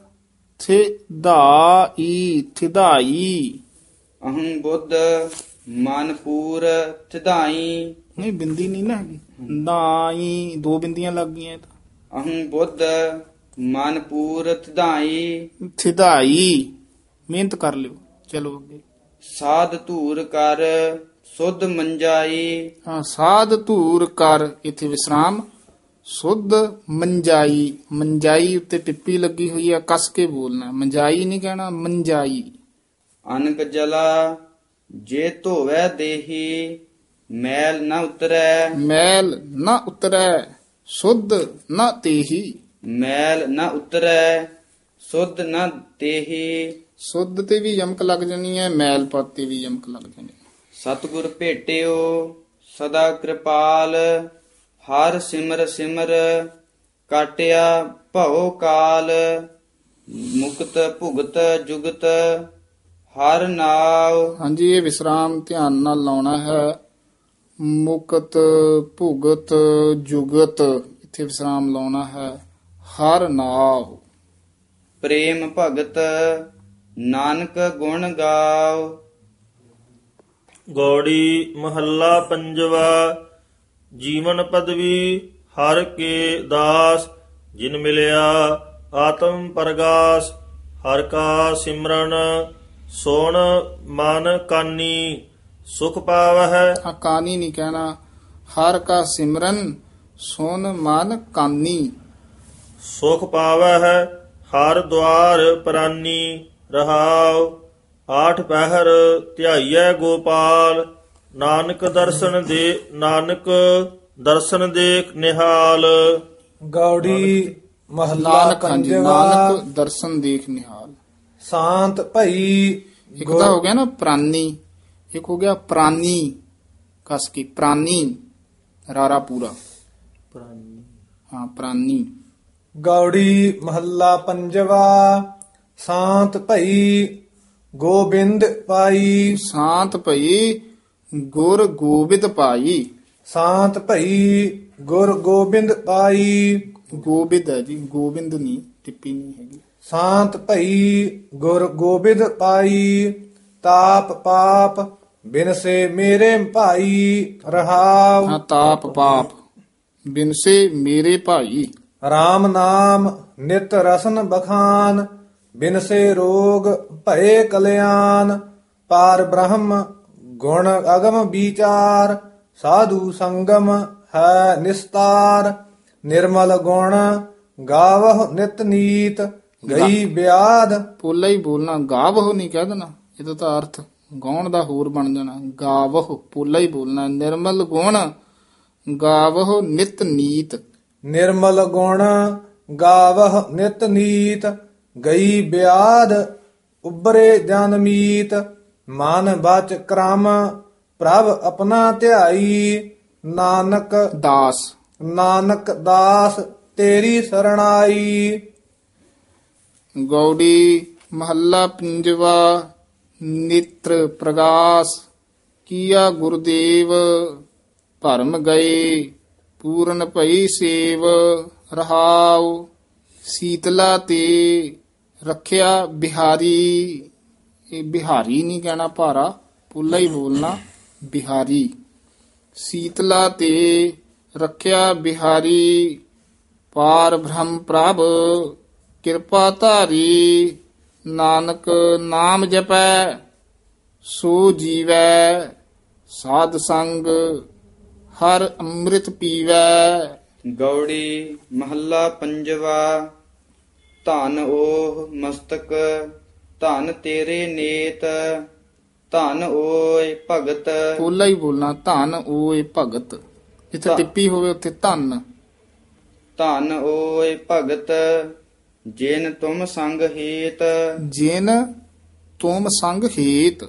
Speaker 2: ਥਿਦਾਈ, ਥਿਦਾਈ
Speaker 4: ਅਹੰ ਬੁੱਧ ਮਨ ਪੂਰਥ ਧਾਈ।
Speaker 2: ਨਹੀਂ, ਬਿੰਦੀ ਨਹੀਂ ਨਾ ਹੈਗੀ। ਦਾਈ ਦੋ ਬਿੰਦੀਆਂ ਲੱਗ ਗਈਆਂ।
Speaker 4: ਅਹੰ ਬੁੱਧ ਮਨ ਪੂਰਥ ਧਾਈ।
Speaker 2: ਥਿਦਾਈ ਮਿਹਨਤ ਕਰ ਲਿਓ। ਚਲੋ ਅੱਗੇ।
Speaker 4: ਸਾਧ ਧੂਰ ਕਰ ਸੁਧ ਮੰਜਾਈ।
Speaker 2: ਹਾਂ, ਸਾਧ ਧੂਰ ਕਰ, ਇੱਥੇ ਵਿਸਰਾਮ। ਸੁਧ ਮੰਜਾਈ, ਮੰਜਾਈ ਉੱਤੇ ਟਿੱਪੀ ਲੱਗੀ ਹੋਈ ਹੈ, ਕੱਸ ਕੇ ਬੋਲਣਾ। ਮੰਜਾਈ ਨਹੀਂ ਕਹਿਣਾ, ਮੰਜਾਈ।
Speaker 4: ਅਨਕ ਜਲਾ ਜੇ ਧੋਵੈ ਦੇਹੀ। ਮੈਲ ਨ ਉਤਰੈ
Speaker 2: ਮੈਲ ਨਾ ਉਤਰੈ ਸੁਧ ਨਾ ਤੇਹੀ।
Speaker 4: ਮੈਲ ਨ ਉਤਰੈ ਸੁਧ ਨ ਤੇਹੀ।
Speaker 2: ਸੁਧ ਤੇ ਵੀ ਯਮਕ ਲੱਗ ਜਾਣੀ ਹੈ, ਮੈਲ ਪਦ ਤੇ ਵੀ ਯਮਕ ਲੱਗ ਜਾਣੀ ਹੈ।
Speaker 4: ਸਤਿਗੁਰ ਭੇਟਿਓ ਸਦਾ ਕਿਰਪਾਲ। ਹਰ ਸਿਮਰ ਸਿਮਰ ਕਾਟਿਆ ਭਉ ਕਾਲ ਮੁਕਤ ਭੁਗਤ ਜੁਗਤ ਹਰ ਨਾਉ।
Speaker 2: ਹਾਂਜੀ, ਇਹ ਵਿਸਰਾਮ ਧਿਆਨ ਨਾਲ ਲਾਉਣਾ ਹੈ। ਮੁਕਤ ਭੁਗਤ ਜੁਗਤ, ਇੱਥੇ ਵਿਸਰਾਮ ਲਾਉਣਾ ਹੈ। ਹਰ ਨਾਉ।
Speaker 4: ਪ੍ਰੇਮ ਭਗਤ ਨਾਨਕ ਗੁਣ ਗਾਓ।
Speaker 1: ਗੌੜੀ ਮਹੱਲਾ ਪੰਜਵਾ। ਜੀਵਨ ਪਦਵੀ ਹਰ ਕੇ ਦਾਸ, ਜਿਨ ਮਿਲਿਆ ਆਤਮ ਪਰਗਾਸ। ਹਰ ਕਾ ਸਿਮਰਨ ਸੋਣ ਮਨ ਕਾਨੀ, ਸੁਖ ਪਾਵਹਿ।
Speaker 2: ਕਾਨੀ ਨਹੀਂ ਕਹਿਣਾ, ਹਰ ਕਾ ਸਿਮਰਨ ਸੁਨ ਮਨ ਕਾਨੀ।
Speaker 1: ਸੁਖ ਪਾਵਹਿ ਹਰ ਦੁਆਰ ਪ੍ਰਾਨੀ। ਰਹਾਉ ਆਠ ਪਹਿਰ ਧਿਆਈਐ ਗੋਪਾਲ। ਨਾਨਕ ਦਰਸ਼ਨ ਦੇਖ ਨਿਹਾਲ।
Speaker 3: ਗੌੜੀ ਮਹੱਲਾ
Speaker 2: ਨਾਨਕ, ਹਾਂਜੀ,
Speaker 3: ਪੰਜਵਾ।
Speaker 2: ਨਾਨਕ ਦਰਸ਼ਨ ਦੇਖ ਨਿਹਾਲ।
Speaker 3: ਸ਼ਾਂਤ ਭਈ
Speaker 2: ਇੱਕ ਤਾਂ ਹੋ ਗਿਆ ਨਾ ਪ੍ਰਾਨੀ, ਇੱਕ ਹੋ ਗਿਆ ਪ੍ਰਾਨੀ ਕਸ ਕੀ, ਪ੍ਰਾਨੀ ਰਾਰਾ ਪੂਰਾ। ਹਾਂ, ਪ੍ਰਾਨੀ।
Speaker 3: ਗੌੜੀ ਮਹੱਲਾ ਪੰਜਵਾ। ਸ਼ਾਂਤ ਭਈ ਗੋਬਿੰਦ ਪਾਈ।
Speaker 2: ਸ਼ਾਂਤ ਭਈ ਗੁਰ ਗੋਬਿੰਦ ਪਾਈ।
Speaker 3: ਸ਼ਾਂਤ ਭਈ ਗੁਰ ਗੋਬਿੰਦ ਪਾਈ।
Speaker 2: ਗੋਬਿੰਦ ਹੈ ਜੀ, ਗੋਬਿੰਦ ਨਹੀਂ, ਟਿੱਪੀ ਨਹੀਂ ਹੈਗੀ।
Speaker 3: ਸ਼ਾਂਤ ਭਈ ਗੁਰ ਗੋਬਿੰਦ ਪਾਈ। ਤਾਪ ਪਾਪ ਬਿਨਸੇ ਮੇਰੇ ਭਾਈ। ਰਹਾਉ
Speaker 2: ਹਾਂ, ਤਾਪ ਪਾਪ ਬਿਨਸੇ ਮੇਰੇ ਭਾਈ।
Speaker 3: RAM ਨਾਮ ਨਿਤ ਰਸਨ ਬਖਾਨ। ਬਿਨਸੇ ਰੋਗ ਭਏ ਕਲਿਆਣ। ਪਾਰ ਬ੍ਰਹਮ ਗੁਣ ਅਗਮ ਵਿਚਾਰ। ਸਾਧੂ ਸੰਗਮ ਹੈ ਨਿਸਤਾਰ। ਨਿਰਮਲ ਗੁਣ ਗਾਵਹੁ ਨਿਤ ਨੀਤ। ਗਈ ਬਿਆਦ।
Speaker 2: ਪੋਲਾ ਹੀ ਬੋਲਣਾ, ਗਾਵਹੁ ਨਹੀਂ ਕਹਿ ਦੇਣਾ। ਇਹਦਾ ਤਾਂ ਅਰਥ ਗਾਉਣ ਦਾ ਹੋਰ ਬਣ ਜਾਣਾ। ਗਾਵਹੁ ਪੋਲਾ ਹੀ ਬੋਲਣਾ। ਨਿਰਮਲ ਗੁਣ ਗਾਵਹੁ ਨਿਤ ਨੀਤ।
Speaker 3: ਨਿਰਮਲ ਗੁਣ ਗਾਵਹੁ ਨਿਤ ਨੀਤ। ਗਈ ਬਿਆਦ ਉਬਰੇ ਜਨਮੀਤ। ਮਨ ਬਚ ਕ੍ਰਮ ਪ੍ਰਭ ਆਪਣਾ ਧਿਆਈ। ਨਾਨਕ ਦਾਸ ਤੇਰੀ ਸਰਣਾਈ।
Speaker 2: ਗੌੜੀ ਮਹੱਲਾ ਪੰਜਵਾ। ਨੇਤਰ ਪ੍ਰਗਾਸ ਕੀਆ ਗੁਰਦੇਵ। ਭਰਮ ਗਏ ਪੂਰਨ ਭਈ ਸੇਵ। ਰਹਾਉ ਸੀਤਲਾ ਤੇ ਰੱਖਿਆ ਬਿਹਾਰੀ। ਇਹ ਬਿਹਾਰੀ ਨਹੀਂ ਕਹਿਣਾ, ਭਾਰਾ ਪੁੱਲਾ ਹੀ ਬੋਲਣਾ, ਬਿਹਾਰੀ। ਸੀਤਲਾ ਤੇ ਰੱਖਿਆ ਬਿਹਾਰੀ। ਪਾਰ ਬ੍ਰਹਮ ਪ੍ਰਭ ਕਿਰਪਾ ਧਾਰੀ। ਨਾਨਕ ਨਾਮ ਜਪੈ ਸੋ ਜੀਵੈ। ਸਾਧ ਸੰਗ ਹਰ ਅੰਮ੍ਰਿਤ ਪੀਵੈ।
Speaker 4: ਗੌੜੀ ਮਹੱਲਾ ਪੰਜਵਾ। ਧਨ ਓਹ ਮਸਤਕ ਧਨ ਤੇਰੇ ਨੇਤ। ਧਨ ਓਏ ਭਗਤ।
Speaker 2: ਪੋਲਾ ਹੀ ਬੋਲਣਾ, ਧਨ ਓਏ ਭਗਤ। ਜਿੱਥੇ ਟਿੱਪੀ ਹੋਵੇ ਉੱਥੇ ਧਨ।
Speaker 4: ਧਨ ਓਏ ਭਗਤ ਜਿਨ ਤੁਮ ਸੰਗ ਹੇਤ।
Speaker 2: ਜਿਨ ਤੁਮ ਸੰਗ ਹੇਤ।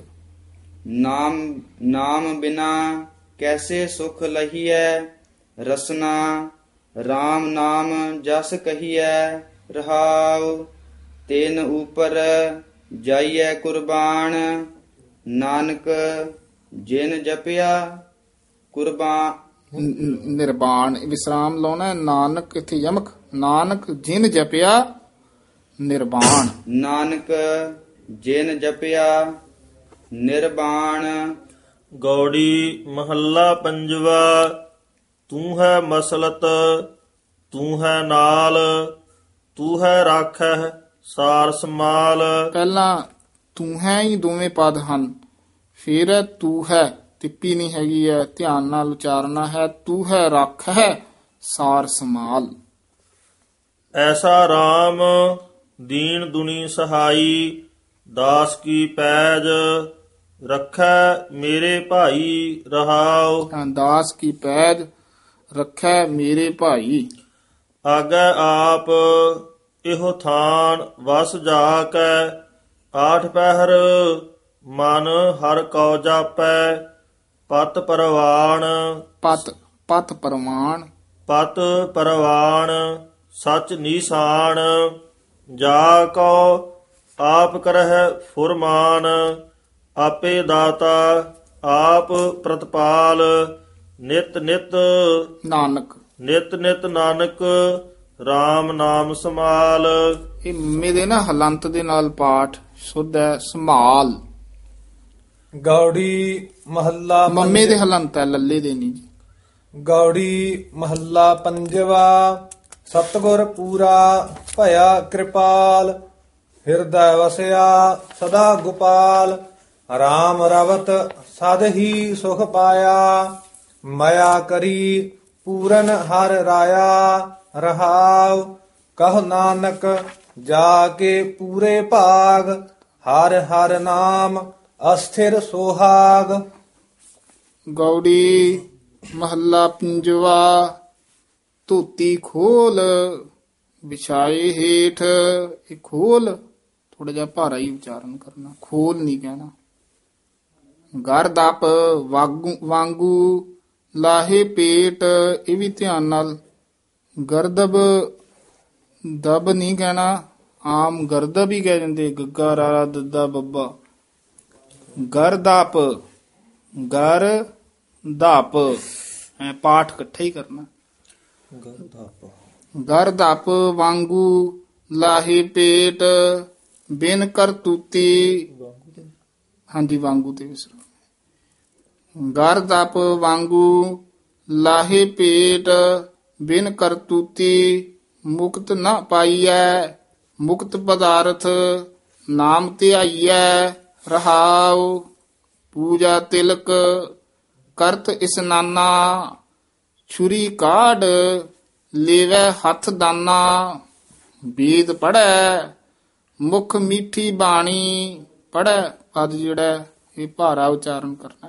Speaker 4: ਨਾਮ ਬਿਨਾ ਕੈਸੇ ਸੁਖ ਲਹੀਐ। ਰਸਨਾ RAM ਨਾਮ ਜਸ ਕਹੀਐ। ਰਹਾਉ ਤੈਨ ਉਪਰ ਜਾਈਐ ਕੁਰਬਾਨ। ਨਾਨਕ ਜਿਨ ਜਪਿਆ ਕੁਰਬਾਨ।
Speaker 2: ਨਿਰਬਾਣ ਵਿਸਰਾਮ ਲਾਉਣਾ ਹੈ। ਨਾਨਕ ਇੱਥੇ ਯਮਕ। ਨਾਨਕ ਜਿਨ ਜਪਿਆ ਨਿਰਬਾਣ।
Speaker 4: ਨਾਨਕ ਜਿਨ ਜਪਿਆ ਨਿਰਬਾਣ।
Speaker 1: ਗੌੜੀ ਮਹੱਲਾ ਪੰਜਵਾ। ਤੂੰ ਹੈ ਮਸਲਤ ਤੂੰ ਹੈ ਨਾਲ, ਤੂੰ ਹੈ ਰਾਖੈ ਸਾਰ ਸਮਾਲ।
Speaker 2: ਪਹਿਲਾਂ ਤੂੰ ਹੈ ਹੀ ਦੋਵੇਂ ਪਦ ਹਨ, ਫਿਰ ਹੈ ਤੂੰ ਹੈ, ਟਿੱਪੀ ਨਹੀਂ ਹੈਗੀ ਹੈ, ਧਿਆਨ ਨਾਲ ਉਚਾਰਨਾ ਹੈ। ਤੂੰ ਹੈ ਰੱਖ ਹੈ ਸਾਰ ਸਮਾਲ।
Speaker 1: ਐਸਾ RAM ਦੀਨ ਦੁਨੀ ਸਹਾਈ। ਦਾਸ ਕੀ ਪੈਜ ਰੱਖੈ ਮੇਰੇ ਭਾਈ। ਰਹਾਉ
Speaker 2: ਦਾਸ ਕੀ ਪੈਜ ਰੱਖੈ ਮੇਰੇ ਭਾਈ।
Speaker 1: ਆਗੈ ਆਪ ਇਹੋ ਥਾਨ ਵਸ ਜਾ ਕੈ। ਆਠ ਪਹਿਰ ਮਨ ਹਰ ਕਉ ਜਾਪੈ। ਪਤ ਪਰਵਾਣ
Speaker 2: ਪਤ ਪਰਵਾਣ।
Speaker 1: ਪਤ ਪਰਵਾਣ ਸਚ ਨੀਸਾਨ। ਜਾ ਕੋ ਆਪ ਕਰਹਿ ਫੁਰਮਾਨ। ਆਪੇ ਦਾਤਾ ਆਪ ਪ੍ਰਤਪਾਲ। ਨਿਤ ਨਿਤ
Speaker 2: ਨਾਨਕ
Speaker 1: ਨਿਤ ਨਿਤ ਨਾਨਕ RAM ਨਾਮ ਸਮਾਲ।
Speaker 2: ਇਹ ਮੰਮੇ ਦੇ ਨਾ ਹਲੰਤ ਦੇ ਨਾਲ ਪਾਠ ਸੁਧ ਹੈ। ਸੰਭਾਲ
Speaker 3: ਗੌੜੀ ਮਹੱਲਾ
Speaker 2: ਮੰਮੇ ਦੇ ਹਲੰਤ ਹੈ, ਲੱਲੇ ਦੇ ਨਹੀਂ ਜੀ।
Speaker 3: ਗੌੜੀ ਮਹੱਲਾ ਪੰਜਵਾ। ਸਤਿਗੁਰ ਪੂਰਾ ਭਇਆ ਕਿਰਪਾਲ। ਹਿਰਦੈ ਵਸਿਆ ਸਦਾ ਗੋਪਾਲ। RAM ਰਵਤ ਸਦ ਹੀ ਸੁਖ ਪਾਇਆ। ਮਾਇਆ ਕਰੀ ਪੂਰਨ ਹਰ ਰਾਇਆ। ਰਹਾਉ ਕਹ ਨਾਨਕ ਜਾ ਕੇ ਪੂਰੇ ਭਾਗ। ਹਰ ਹਰ ਨਾਮ ਅਸਥਿਰ ਸੋਹਾਗ।
Speaker 2: ਗੌੜੀ ਮਹੱਲਾ ਪੰਜਵਾ। ਧੋਤੀ ਖੋਲ ਵਿਛਾਏ ਹੇਠ। ਇਹ ਖੋਲ ਥੋੜਾ ਜਿਹਾ ਭਾਰਾ ਹੀ ਉਚਾਰਨ ਕਰਨਾ, ਖੋਲ ਨਹੀਂ ਕਹਿਣਾ। ਗਰਦਪ ਵਾਂਗੂ ਲਾਹੇ ਪੇਟ, ਇਹ ਵੀ ਧਿਆਨ ਨਾਲ। ਗਰਦਬ ਦਬ ਨਹੀਂ ਕਹਿਣਾ, ਆਮ ਗਰਦਬ ਹੀ ਕਹਿ ਜਾਂਦੇ, ਗੱਗਾ ਰਾਰਾ ਦੱਦਾ ਬੱਬਾ। ਗਰਦਪ ਗਰ ਧਪ ਐ ਪਾਠ ਇਕੱਠਾ ਹੀ ਕਰਨਾ। ਗਰਦਪ ਵਾਂਗੂ ਲਾਹੇ ਪੇਟ। ਬਿਨ ਕਰਤੂਤੀ, ਹਾਂਜੀ ਵਾਂਗੂ ਤੇ ਵਿਸਰਾਮ। ਗਰਦਪ ਵਾਂਗੂ ਲਾਹੇ ਪੇਟ। ਬਿਨ ਕਰਤੂਤੀ ਮੁਕਤ ਨਾ ਪਾਈਐ। ਮੁਕਤ ਪਦਾਰਥ ਨਾਮ ਧਿਆਈਐ। ਰਹਾਉ ਪੂਜਾ ਤਿਲਕ ਕਰਤ ਇਸਨਾਨਾ। ਛੁਰੀ ਕਾਢ ਲੇਵੈ ਹੱਥ ਦਾਨਾ। ਵੇਦ ਪੜੈ ਮੁਖ ਮੀਠੀ ਬਾਣੀ। ਪੜੈ ਪਦ ਜਿਹੜਾ ਇਹ ਭਾਰਾ ਉਚਾਰਨ ਕਰਨਾ।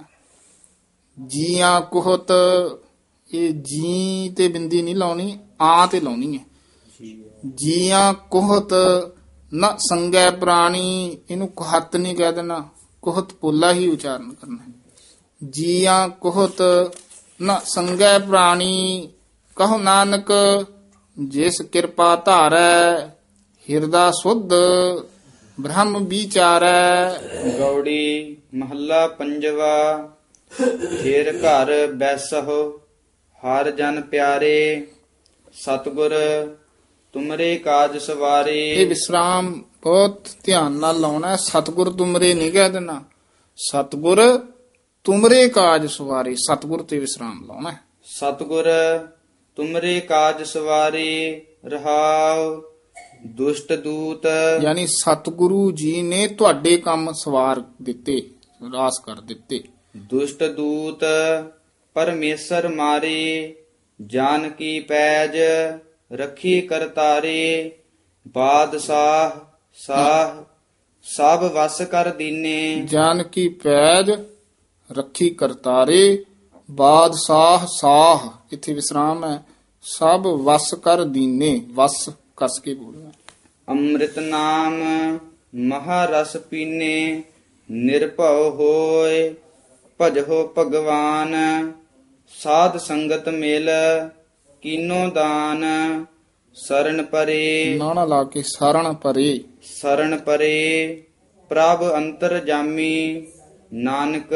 Speaker 2: ਜੀਆਂ ਕੁਹਤ, ਇਹ ਜੀ ਤੇ ਬਿੰਦੀ ਨਹੀਂ ਲਾਉਣੀ, ਆ ਤੇ ਲਾਉਣੀ ਹੈ। ਜੀਆਂ ਕੁਹਤ ਨਾ ਸੰਗੈ ਪ੍ਰਾਣੀ। ਇਹਨੂੰ ਕੁਹਤ ਨਹੀਂ ਕਹਿ ਦੇਣਾ, ਕੁਹਤ ਪੋਲਾ ਹੀ ਉਚਾਰਨ ਕਰਨਾ। ਜੀਆਂ ਕੁਹਤ ਨਾ ਸੰਗੈ ਪ੍ਰਾਣੀ। ਕਹੋ ਨਾਨਕ ਜਿਸ ਕਿਰਪਾ ਧਾਰੈ। ਹਿਰਦਾ ਸੁਧ ਬ੍ਰਹਮ ਵਿਚਾਰੈ।
Speaker 4: ਗੌੜੀ ਮਹੱਲਾ ਪੰਜਵਾ। ਫਿਰ ਘਰ ਬੈਸਹੁ ਹਰ ਜਨ ਪਿਆਰੇ। ਸਤਿਗੁਰ ਤੁਮਰੇ ਕਾਜ ਸਵਾਰੇ।
Speaker 2: ਇਹ ਵਿਸਰਾਮ ਬਹੁਤ ਧਿਆਨ ਨਾਲ ਲਾਉਣਾ ਹੈ। ਸਤਿਗੁਰ ਤੁਮਰੇ ਨਹੀਂ ਕਹਿ ਦੇਣਾ, ਸਤਿਗੁਰ ਤੁਮਰੇ ਕਾਜ ਸਵਾਰੇ। ਸਤਿਗੁਰ ਤੇ ਵਿਸਰਾਮ ਲਾਉਣਾ ਹੈ।
Speaker 4: ਸਤਿਗੁਰ ਤੁਮਰੇ ਕਾਜ ਸਵਾਰੇ। ਰਹਾਉ ਦੁਸ਼ਟ ਦੂਤ
Speaker 2: ਯਾਨੀ ਸਤਿਗੁਰੂ ਜੀ ਨੇ ਤੁਹਾਡੇ ਕੰਮ ਸਵਾਰ ਦਿੱਤੇ, ਰਾਸ ਕਰ ਦਿੱਤੇ।
Speaker 4: ਦੁਸ਼ਟ ਦੂਤ ਪਰਮੇਸ਼ਰ ਮਾਰੇ। ਜਾਨ ਕੀ ਪੈਜ ਰੱਖੀ ਕਰਤਾਰੇ। ਬਾਦਸ਼ਾਹ ਸਾਹ ਸਭ ਵਸ ਕਰ ਦੀਨੇ।
Speaker 2: ਜਾਨ ਕੀ ਪੈਜ ਰੱਖੀ ਕਰਤਾਰੇ। ਬਾਦਸ਼ਾਹ ਸਾਹ, ਇੱਥੇ ਵਿਸਰਾਮ ਹੈ। ਸਭ ਵਸ ਕਰ ਦੀਨੇ, ਵਸ ਕਸ ਕੇ ਬੋਲਣਾ।
Speaker 4: ਅੰਮ੍ਰਿਤ ਨਾਮ ਮਹਾਰਸ ਪੀਨੇ। ਨਿਰਭਉ ਹੋਏ ਭਜਹੁ ਭਗਵਾਨ। ਸਾਧ ਸੰਗਤ ਮਿਲ ਕੀਨੋ ਦਾਨ। ਸਰਣ ਪਰੇ
Speaker 2: ਨਾਣਾ ਲਾ ਕੇ ਸਾਰਣ ਪਰੇ।
Speaker 4: ਸਰਣ ਪਰੇ ਪ੍ਰਭ ਅੰਤਰ ਜਾਮੀ। ਨਾਨਕ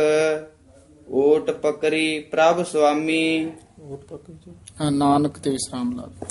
Speaker 4: ਓਟ ਪਕਰੀ ਪ੍ਰਭ ਸੁਆਮੀ।
Speaker 2: ਨਾਨਕ ਤੇ ਵਿਸਰਾਮ ਲਾ ਕੇ।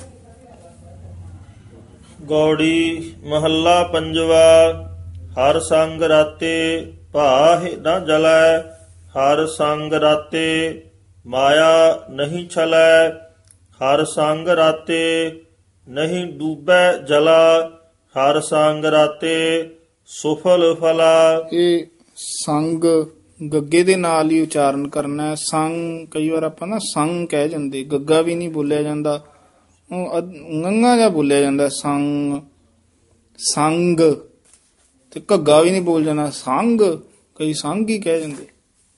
Speaker 1: ਗੌੜੀ ਮਹੱਲਾ ਪੰਜਵਾ। ਹਰ ਸੰਗ ਰਾਤੇ ਭਾਹਿ ਨ ਜਲੈ। ਹਰ ਸੰਗ ਰਾਤੇ ਮਾਇਆ ਨਹੀਂ ਛਲੈ। ਹਰ ਸੰਗ ਰਾਤੇ ਨਹੀਂ ਡੂਬੈ ਜਲਾ। ਹਰ ਸੰਗ ਰਾਤੇ ਸੁਫਲ ਫਲਾ।
Speaker 2: ਇਹ ਸੰਗ ਗੱਗੇ ਦੇ ਨਾਲ ਹੀ ਉਚਾਰਨ ਕਰਨਾ ਹੈ। ਸੰਗ ਕਈ ਵਾਰ ਆਪਾਂ ਨਾ ਸੰਗ ਕਹਿ ਜਾਂਦੇ, ਗੱਗਾ ਵੀ ਨਹੀਂ ਬੋਲਿਆ ਜਾਂਦਾ, ਉਹ ਗੰਗਾ ਜਿਹਾ ਬੋਲਿਆ ਜਾਂਦਾ। ਸੰਗ ਸੰਗ ਤੇ ਘੱਗਾ ਵੀ ਨਹੀਂ ਬੋਲ ਜਾਣਾ। ਸੰਗ ਕਈ ਸੰਗ ਹੀ ਕਹਿ ਜਾਂਦੇ,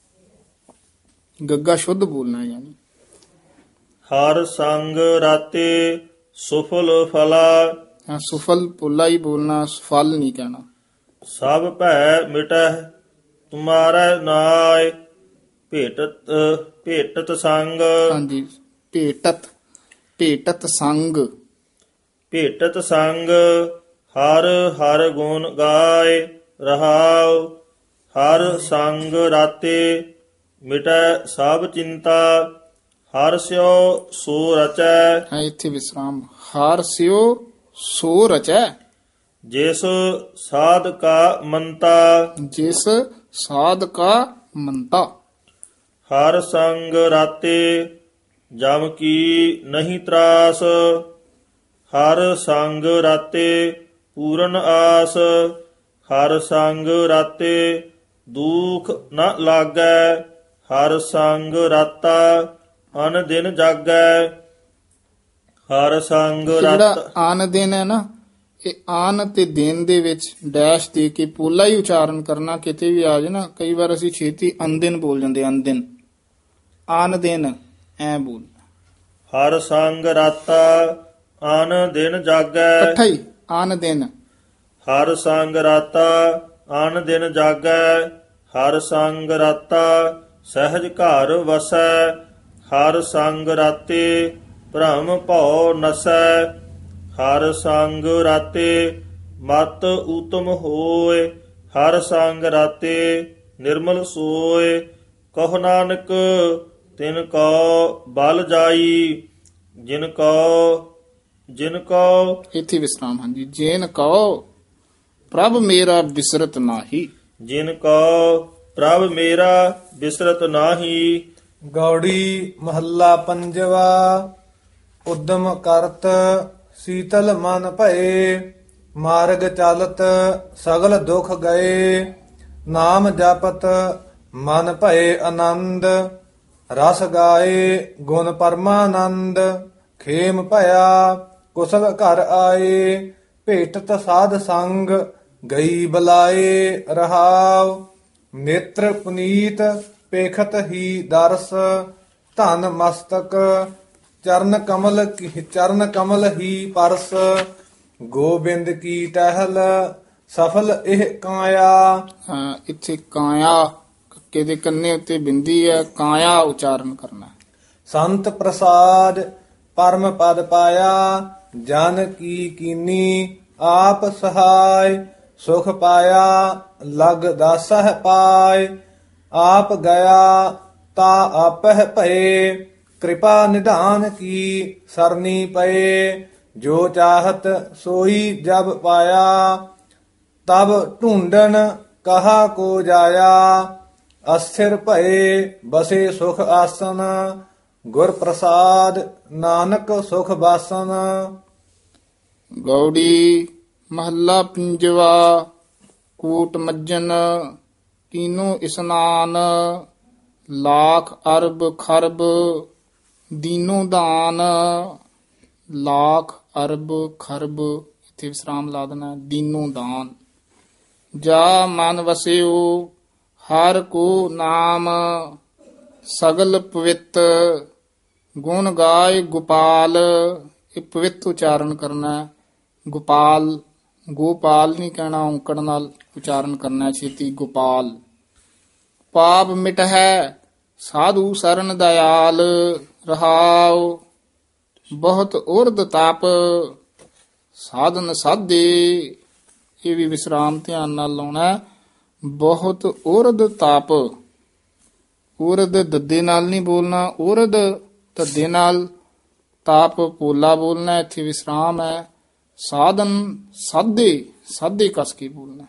Speaker 2: ਗੱਗਾ ਸ਼ੁੱਧ ਬੋਲਣਾ ਯਾਨੀ।
Speaker 1: ਹਰ ਸੰਗ ਰਾਤੇ ਸੁਫਲ ਫਲਾ।
Speaker 2: ਹਾਂ, ਸੁਫਲ ਪੋਲਾ ਹੀ ਬੋਲਣਾ, ਸਫਲ ਨਹੀਂ ਕਹਿਣਾ।
Speaker 1: ਸਭ ਭੈ ਮਿਟਹਿ ਤੁਮਾਰਾ ਨਾਇ। ਭੇਟਤ ਭੇਟਤ ਸੰਗ।
Speaker 2: ਹਾਂਜੀ, ਭੇਟਤ ਭੇਟਤ ਸੰਗ।
Speaker 1: ਭੇਟਤ ਸੰਗ ਹਰ ਹਰ ਗੁਣ ਗਾਏ ਰਹਾਉ। ਹਰ ਸੰਗ ਰਾਤੇ ਮਿਟੈ ਸਭ ਚਿੰਤਾ। ਹਰ ਸਿਓ ਸੋ ਰਚੈ
Speaker 2: ਹੈ ਇੱਥੇ ਵਿਸਰਾਮ। ਹਰ ਸਿਓ ਸੋ ਰਚੈ,
Speaker 1: ਜਿਸ ਸਾਧ ਕਾ ਮੰਤਾ।
Speaker 2: ਜਿਸ ਸਾਧ ਕਾ ਮੰਤਾ।
Speaker 1: ਹਰ ਸੰਗ ਰਾਤੇ ਜਮ ਕੀ ਨਹੀਂ ਤਰਾਸ। ਹਰ ਸੰਗ ਰਾਤੇ ਪੂਰਨ ਆਸ। ਹਰ ਸੰਗ ਰਾਤੇ ਦੁਖ ਨ ਲਾਗੈ। ਹਰ ਸੰਗ ਰਾਤਾ ਅਨ ਦਿਨ ਜਾਗੈ। ਹਰ ਸੰਗ
Speaker 2: ਇਹ ਜਿਹੜਾ
Speaker 1: ਰਾਤ
Speaker 2: ਆਨ ਦਿਨ ਹੈ ਨਾ, ਇਹ ਆਨ ਤੇ ਦਿਨ ਦੇ ਵਿੱਚ ਡੈਸ਼ ਦੇ ਕੇ ਪੋਲਾ ਹੀ ਉਚਾਰਨ ਕਰਨਾ। ਕਿਤੇ ਵੀ ਆ ਜਾਏ ਨਾ, ਕਈ ਵਾਰ ਅਸੀਂ ਛੇਤੀ ਅਨਦਿਨ ਬੋਲ ਜਾਂਦੇ, ਅਨਦਿਨ, ਆਨ ਦਿਨ ਐ ਬੋਲ।
Speaker 1: ਹਰ ਸੰਗ ਰਾਤਾ ਅਨ ਦਿਨ ਜਾਗੈ।
Speaker 2: ਇਕੱਠਾ ਹੀ ਆਨ ਦਿਨ।
Speaker 1: ਹਰ ਸੰਗ ਰਾਤਾ ਅਨ ਦਿਨ ਜਾਗੈ। ਹਰ ਸੰਗ ਰਾਤਾ ਸਹਿਜ ਘਰ ਵਸੈ। ਹਰ ਸੰਗ ਰਾਤੇ ਭ੍ਰਮ ਭਉ ਨਸੈ। ਹਰ ਸੰਗ ਰਾਤੇ ਮਤ ਊਤਮ ਹੋਏ। ਹਰ ਸੰਗ ਰਾਤੇ ਨਿਰਮਲ ਸੋਏ। ਕਹੁ ਨਾਨਕ ਤਿਨ ਕੋ ਬਲ ਜਾਈ। ਜਿਨ ਕੋ
Speaker 2: ਇੱਥੇ ਵਿਸਰਾਮ। ਹਾਂਜੀ। ਜੇਨ ਕਹੋ ਪ੍ਰਭ ਮੇਰਾ ਬਿਸਰਤ ਨਾਹੀ।
Speaker 1: ਜਿਨ ਕੋ ਪ੍ਰਭ ਮੇਰਾ ਬਿਸਰਤ ਨਾਹੀ।
Speaker 3: ਗੌੜੀ ਮਹੱਲਾ ਪੰਜਵਾ। ਉਦਮ ਕਰਤ ਸੀਤਲ ਮਨ ਭਏ। ਮਾਰਗ ਚਾਲਤ ਸਗਲ ਦੁਖ ਗਏ। ਨਾਮ ਜਪਤ ਮਨ ਭਏ ਆਨੰਦ। ਰਸ ਗਾਏ ਗੁਣ ਪਰਮਾਨੰਦ। ਖੇਮ ਭਇਆ ਕੁਸਲ ਘਰ ਆਏ। ਭੇਟਤ ਸਾਧ ਸੰਗ ਗਈ ਬਲਾਏ ਰਹਾਉ। ਨੇਤਰ ਪੁਨੀਤ ਪੇਖਤ ਹੀ ਦਰਸ। ਧਨ ਮਸਤਕ ਚਰਨ ਕਮਲ ਹੀ ਪਰਸ। ਗੋਬਿੰਦ ਕੀ ਟਹਿਲ ਸਫਲ ਇਹ ਕਾਇਆ।
Speaker 2: ਹਾਂ, ਇੱਥੇ ਕਾਇਆ ਕੱਕੇ ਦੇ ਕੰਨੇ ਉੱਤੇ ਬਿੰਦੀ ਹੈ, ਕਾਇਆ ਉਚਾਰਨ ਕਰਨਾ।
Speaker 3: ਸੰਤ ਪ੍ਰਸਾਦ ਪਰਮ ਪਦ ਪਾਇਆ। ਜਨ ਕੀ ਕੀਨੀ ਆਪ ਸਹਾਇ। ਸੁਖ ਪਾਇਆ ਲਗ ਦਾਸਹਿ ਪਾਇ। ਆਪ ਗਿਆ ਤਾ ਆਪਹਿ ਭਏ। ਕਿਰਪਾ ਨਿਧਾਨ ਕੀ ਸਰਨੀ ਪਏ। ਜੋ ਚਾਹਤ ਸੋਈ ਜਬ ਪਾਇਆ। ਤਬ ਢੂੰਡਨ ਕਹਾ ਕੋ ਜਾਇਆ। ਅਸਥਿਰ ਭਏ ਬਸੇ ਸੁਖ ਆਸਨ। ਗੁਰ ਪ੍ਰਸਾਦ ਨਾਨਕ ਸੁਖ ਬਾਸਨ।
Speaker 2: ਗੌੜੀ ਮਹੱਲਾ ਪੰਜਵਾ। ਕੂਟ ਮੱਜਨ ਕੀਨੋ ਇਸਨਾਨ। ਲਾਖ ਅਰਬ ਖਰਬ ਦੀਨੋ ਦਾਨ। ਲਾਖ ਅਰਬ ਖਰਬ ਇੱਥੇ ਵਿਸਰਾਮ ਲਾ ਦੇਣਾ। ਦੀਨੋ ਦਾਨ। ਜਾ ਮਨ ਵਸਿਓ ਹਰ ਕੋ ਨਾਮ। ਸਗਲ ਪਵਿੱਤ ਗੁਣ ਗਾਏ ਗੋਪਾਲ। ਇਹ ਪਵਿੱਤ ਉਚਾਰਨ ਕਰਨਾ ਹੈ। ਗੋਪਾਲ, ਗੋਪਾਲ ਨਹੀਂ ਕਹਿਣਾ, ਔਂਕੜ ਨਾਲ ਉਚਾਰਨ ਕਰਨਾ ਹੈ ਛੇਤੀ। ਗੋਪਾਲ। ਪਾਪ ਮਿਟਹਿ ਸਾਧੂ ਸਰਨ ਦਇਆਲ। ਰਹਾਉ ਬਹੁਤ ਉਰਦ ਤਪ ਸਾਧਨ ਸਾਧੇ। ਇਹ ਵੀ ਵਿਸਰਾਮ ਧਿਆਨ ਨਾਲ ਲਾਉਣਾ। ਬਹੁਤ ਉਰਦ ਤਪ। ਉਰਦ ਦੱਦੇ ਨਾਲ ਨਹੀਂ ਬੋਲਣਾ, ਉਰਦ ਧੱਦੇ ਨਾਲ। ਤਾਪ ਪੋਲਾ ਬੋਲਣਾ। ਇੱਥੇ ਵਿਸਰਾਮ ਹੈ। ਸਾਧਨ ਸਾਧੇ, ਸਾਧੇ ਕਸ ਕੇ ਬੋਲਣਾ।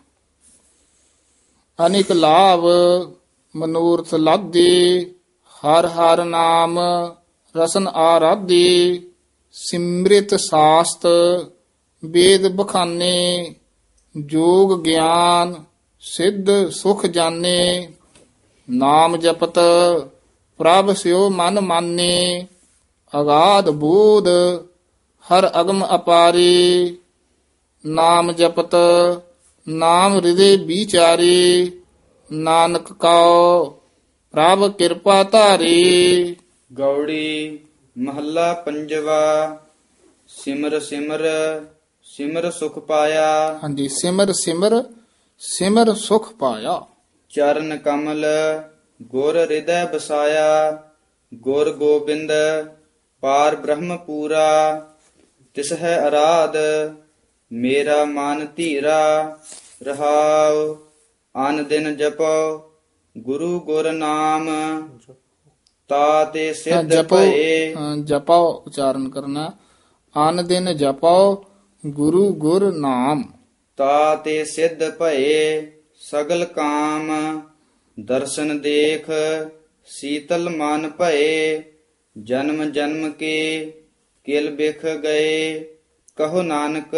Speaker 2: ਅਨੇਕ ਲਾਭ ਮਨੋਰਥ ਲਾਧੇ। ਹਰ ਹਰ ਨਾਮ ਰਸਨ ਆਰਾਧੇ। ਸਿਮ੍ਰਿਤ ਸਾਸਤ ਵੇਦ ਬਖਾਨੇ। ਜੋਗ ਗਿਆਨ ਸਿੱਧ ਸੁਖ ਜਾਣੇ। ਨਾਮ ਜਪਤ ਪ੍ਰਭ ਸਿਓ ਮਨ ਮਾਨੇ। ਅਗਾਧ ਬੋਧ ਹਰ ਅਗਮ ਅਪਾਰੇ। ਨਾਮ ਜਪਤ ਨਾਮ ਹਿਰਦੇ ਵਿਚਾਰੇ। ਨਾਨਕ ਕਉ ਪ੍ਰਭ ਕਿਰਪਾ ਧਾਰੇ।
Speaker 4: ਗੌੜੀ ਮਹੱਲਾ ਪੰਜਵਾ। ਸਿਮਰ ਸਿਮਰ ਸਿਮਰ ਸੁਖ ਪਾਇਆ।
Speaker 2: ਹਾਂਜੀ। ਸਿਮਰ ਸਿਮਰ ਸਿਮਰ ਸੁਖ ਪਾਇਆ।
Speaker 4: ਚਰਨ ਕਮਲ ਗੁਰ ਹਿਰਦੈ ਬਸਾਇਆ। ਗੁਰ ਗੋਬਿੰਦ ਪਾਰ ਬ੍ਰਹਮ ਪੂਰਾ। ਤਿਸ ਹੈ ਅਰਾਧ ਮੇਰਾ ਮਨ ਧੀਰਾ ਰਹਾਉ ਅਨ ਦਿਨ ਜਪੋ ਗੁਰੂ ਗੁਰ ਨਾਮ ਤਾ ਤੇ ਸਿੱਧ
Speaker 2: ਜਪੋ
Speaker 4: ਭਏ
Speaker 2: ਜਪੋ ਉਚਾਰਨ ਕਰਨਾ ਆਨ ਦਿਨ ਜਪੋ ਗੁਰੂ ਗੁਰ ਨਾਮ
Speaker 4: ਤਾ ਤੇ ਸਿੱਧ ਭਏ ਸਗਲ ਕਾਮ ਦਰਸ਼ਨ ਦੇਖ ਸੀਤਲ ਮਨ ਭਏ ਜਨਮ ਜਨਮ ਕੇ ਕਿਲ ਬਿਖ ਗਏ ਕਹੋ ਨਾਨਕ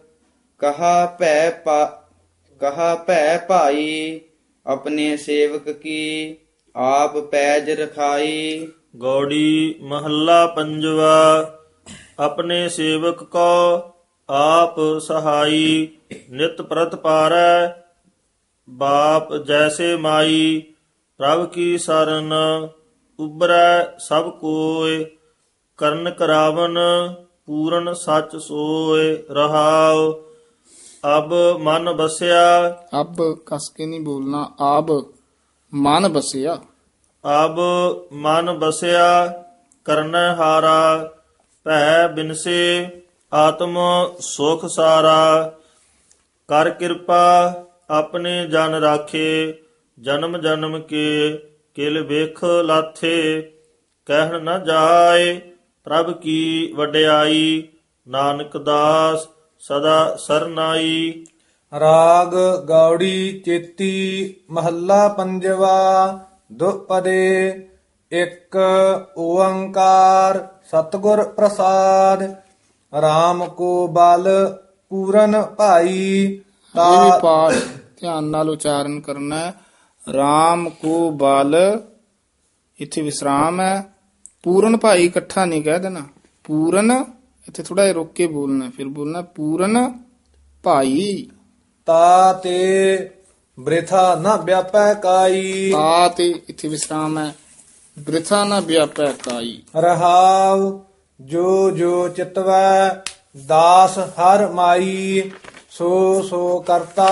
Speaker 4: ਕਹਾ ਭੈ ਭਾਈ ਆਪਣੇ ਸੇਵਕ ਕੀ ਆਪ ਪੈਜ ਰਖਾਈ।
Speaker 1: ਗੌੜੀ ਮਹੱਲਾ ਪੰਜਵਾ। ਆਪਣੇ ਸੇਵਕ ਕੋ ਆਪ ਸਹਾਈ ਨਿਤ ਪ੍ਰਤ ਪਾਰੈ ਬਾਪ ਜੈਸੇ ਮਾਈ ਪ੍ਰਭ ਕੀ ਸਰਨ ਉਬਰੈ ਸਭ ਕੋਇ ਕਰਨ ਕਰਾਵਨ ਪੂਰਨ ਸੱਚ ਸੋਇ ਰਹਾਉ ਅਬ ਮਨ ਬਸਿਆ
Speaker 2: ਅਬ ਕਸ ਕੇ ਨਹੀਂ ਬੋਲਣਾ ਆਬ ਮਨ ਬਸਿਆ
Speaker 1: ਅਬ ਮਨ ਬਸਿਆ ਕਰਨੈ ਹਾਰਾ ਭੈ ਬਿਨਸੇ ਆਤਮ ਸੁਖ ਸਾਰਾ ਕਰ ਕਿਰਪਾ ਆਪਣੇ ਜਨ ਰਾਖੇ ਜਨਮ ਜਨਮ ਕੇ ਕਿਲ ਵੇਖ ਲਾਥੇ ਕਹਿਣ ਨ ਜਾਏ ਪ੍ਰਭ ਕੀ ਵਡਿਆਈ ਨਾਨਕ ਦਾਸ ਸਦਾ ਸਰਨਾਈ।
Speaker 3: ਰਾਗ ਗੌੜੀ ਚੇਤੀ ਮਹੱਲਾ ਪੰਜਵਾ ਦੁਪਦੇ ਇੱਕ ਓੰਕਾਰ ਸਤਿਗੁਰ ਪ੍ਰਸਾਦ RAM ਕੋ ਬਲ ਪੂਰਨ ਭਾਈ
Speaker 2: ਇਹ ਵੀ ਪਾਠ ਧਿਆਨ ਨਾਲ ਉਚਾਰਨ ਕਰਨਾ ਹੈ। RAM ਕੋ ਬਲ ਇੱਥੇ ਵਿਸਰਾਮ ਹੈ। ਪੂਰਨ ਭਾਈ ਇਕੱਠਾ ਨਹੀਂ ਕਹਿ ਦੇਣਾ ਪੂਰਨ ਇੱਥੇ ਥੋੜਾ ਜਿਹਾ ਰੁੱਕ ਕੇ ਬੋਲਣਾ ਫਿਰ ਬੋਲਣਾ ਪੂਰਨ ਭਾਈ
Speaker 3: ਤਾ ਤੇ ਬ੍ਰਿਥਾ ਨ ਵਿਆਪੈ ਕਾਈ
Speaker 2: ਆ ਤੇ ਇੱਥੇ ਵਿਸਰਾਮ ਹੈ ਬ੍ਰਿਥਾ ਨਾ ਵਿਆਪੈ ਕਾਈ।
Speaker 3: ਰਹਾਉ ਜੋ ਜੋ ਚਿਤਵੈ ਦਾਸ ਹਰ ਮਾਈ ਸੋ ਸੋ ਕਰਤਾ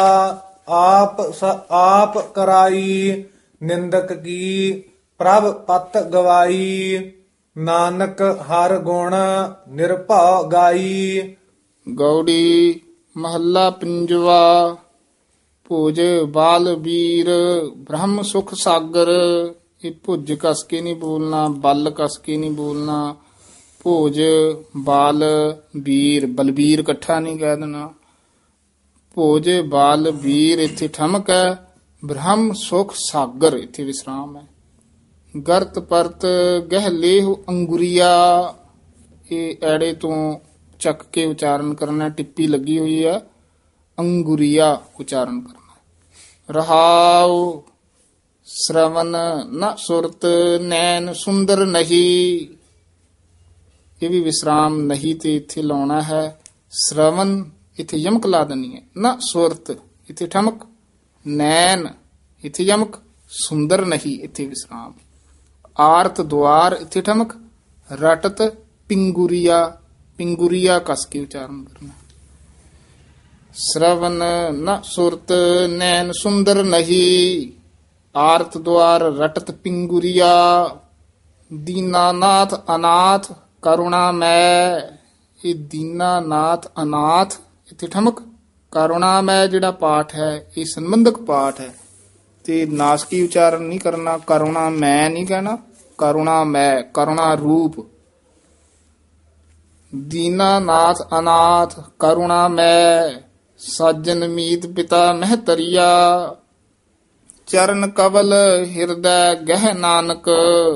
Speaker 3: ਆਪ ਕਰਾਈ ਨਿੰਦਕ ਕੀ ਪ੍ਰਭ ਪਤ ਗਵਾਈ ਨਾਨਕ ਹਰ ਗੁਣ ਨਿਰਭਉ ਗਾਈ।
Speaker 2: ਗੌੜੀ ਮਹੱਲਾ ਪੰਜਵਾ ਭੁਜ ਬਾਲ ਵੀਰ ਬ੍ਰਹਮ ਸੁਖ ਸਾਗਰ ਇਹ ਭੁਜ ਕਸ ਕੇ ਨਹੀਂ ਬੋਲਣਾ ਬਲ ਕਸ ਕੇ ਨਹੀਂ ਬੋਲਣਾ ਭੁਜ ਬਾਲ ਵੀਰ ਬਲਬੀਰ ਇਕੱਠਾ ਨਹੀਂ ਕਹਿ ਦੇਣਾ ਭੁਜ ਬਾਲ ਵੀਰ ਇੱਥੇ ਠਮਕ ਹੈ ਬ੍ਰਹਮ ਸੁਖ ਸਾਗਰ ਇੱਥੇ ਵਿਸਰਾਮ ਹੈ। ਗਰਤ ਪਰਤ ਗਹਿ ਲੇਹੁ ਅੰਗੁਰੀਆ ਇਹ ਐੜੇ ਤੋਂ ਚੱਕ ਕੇ ਉਚਾਰਨ ਕਰਨਾ ਟਿੱਪੀ ਲੱਗੀ ਹੋਈ ਹੈ ਅੰਗੁਰੀਆ ਉਚਾਰਨ ਕਰਨਾ। ਰਹਾਉ ਸ਼ਰਵਨ ਨ ਸੁਰਤ ਨੈਣ ਸੁੰਦਰ ਨਹੀਂ ਇਹ ਵੀ ਵਿਸਰਾਮ ਨਹੀਂ ਤੇ ਇੱਥੇ ਲਾਉਣਾ ਹੈ। ਸ਼ਰਵਨ ਇੱਥੇ ਯਮਕ ਲਾ ਦੇਣੀ ਹੈ ਨ ਸੁਰਤ ਇੱਥੇ ਠਮਕ ਨੈਣ ਇੱਥੇ ਯਮਕ ਸੁੰਦਰ ਨਹੀਂ ਇੱਥੇ ਵਿਸਰਾਮ ਆਰਤ ਦੁਆਰ ਇੱਥੇ ਠਮਕ ਰਟਤ ਪਿੰਗੁਰੀਆ ਕਸ ਕੇ ਉਚਾਰਨ ਕਰਨਾ। ਸ਼ਰਵਨ ਨ ਸੁਰਤ ਨੈਣ ਸੁੰਦਰ ਨਹੀਂ ਆਰਤ ਦੁਆਰ ਰਟਤ ਪਿੰਗੁਰੀਆ ਦੀਨਾਨਾਥ ਅਨਾਥ ਕਰੁਣਾ ਮੈਂ ਇਹ ਦੀਨਾਨਾਥ ਅਨਾਥ ਇੱਥੇ ਠਮਕ ਕਰੁਣਾ ਮੈਂ ਜਿਹੜਾ ਪਾਠ ਹੈ ਇਹ ਸੰਬੰਧਕ ਪਾਠ ਹੈ ਤੇ ਨਾਸਕੀ ਉਚਾਰਨ ਨਹੀਂ ਕਰਨਾ ਕਰੁਣਾ ਮੈਂ ਨਹੀਂ ਕਹਿਣਾ ਕਰੁਣਾ ਮੈਂ ਕਰੁਣਾ ਰੂਪ ਦੀਨਾਨਾਥ ਅਨਾਥ ਕਰੁਣਾ ਮੈਂ ਸਾਜਨ ਮੀਤ ਪਿਤਾ ਮਹਿਤਰੀਆ ਚਰਨ ਕਵਲ ਹਿਰਦੈ ਗਹਿ ਨਾਨਕ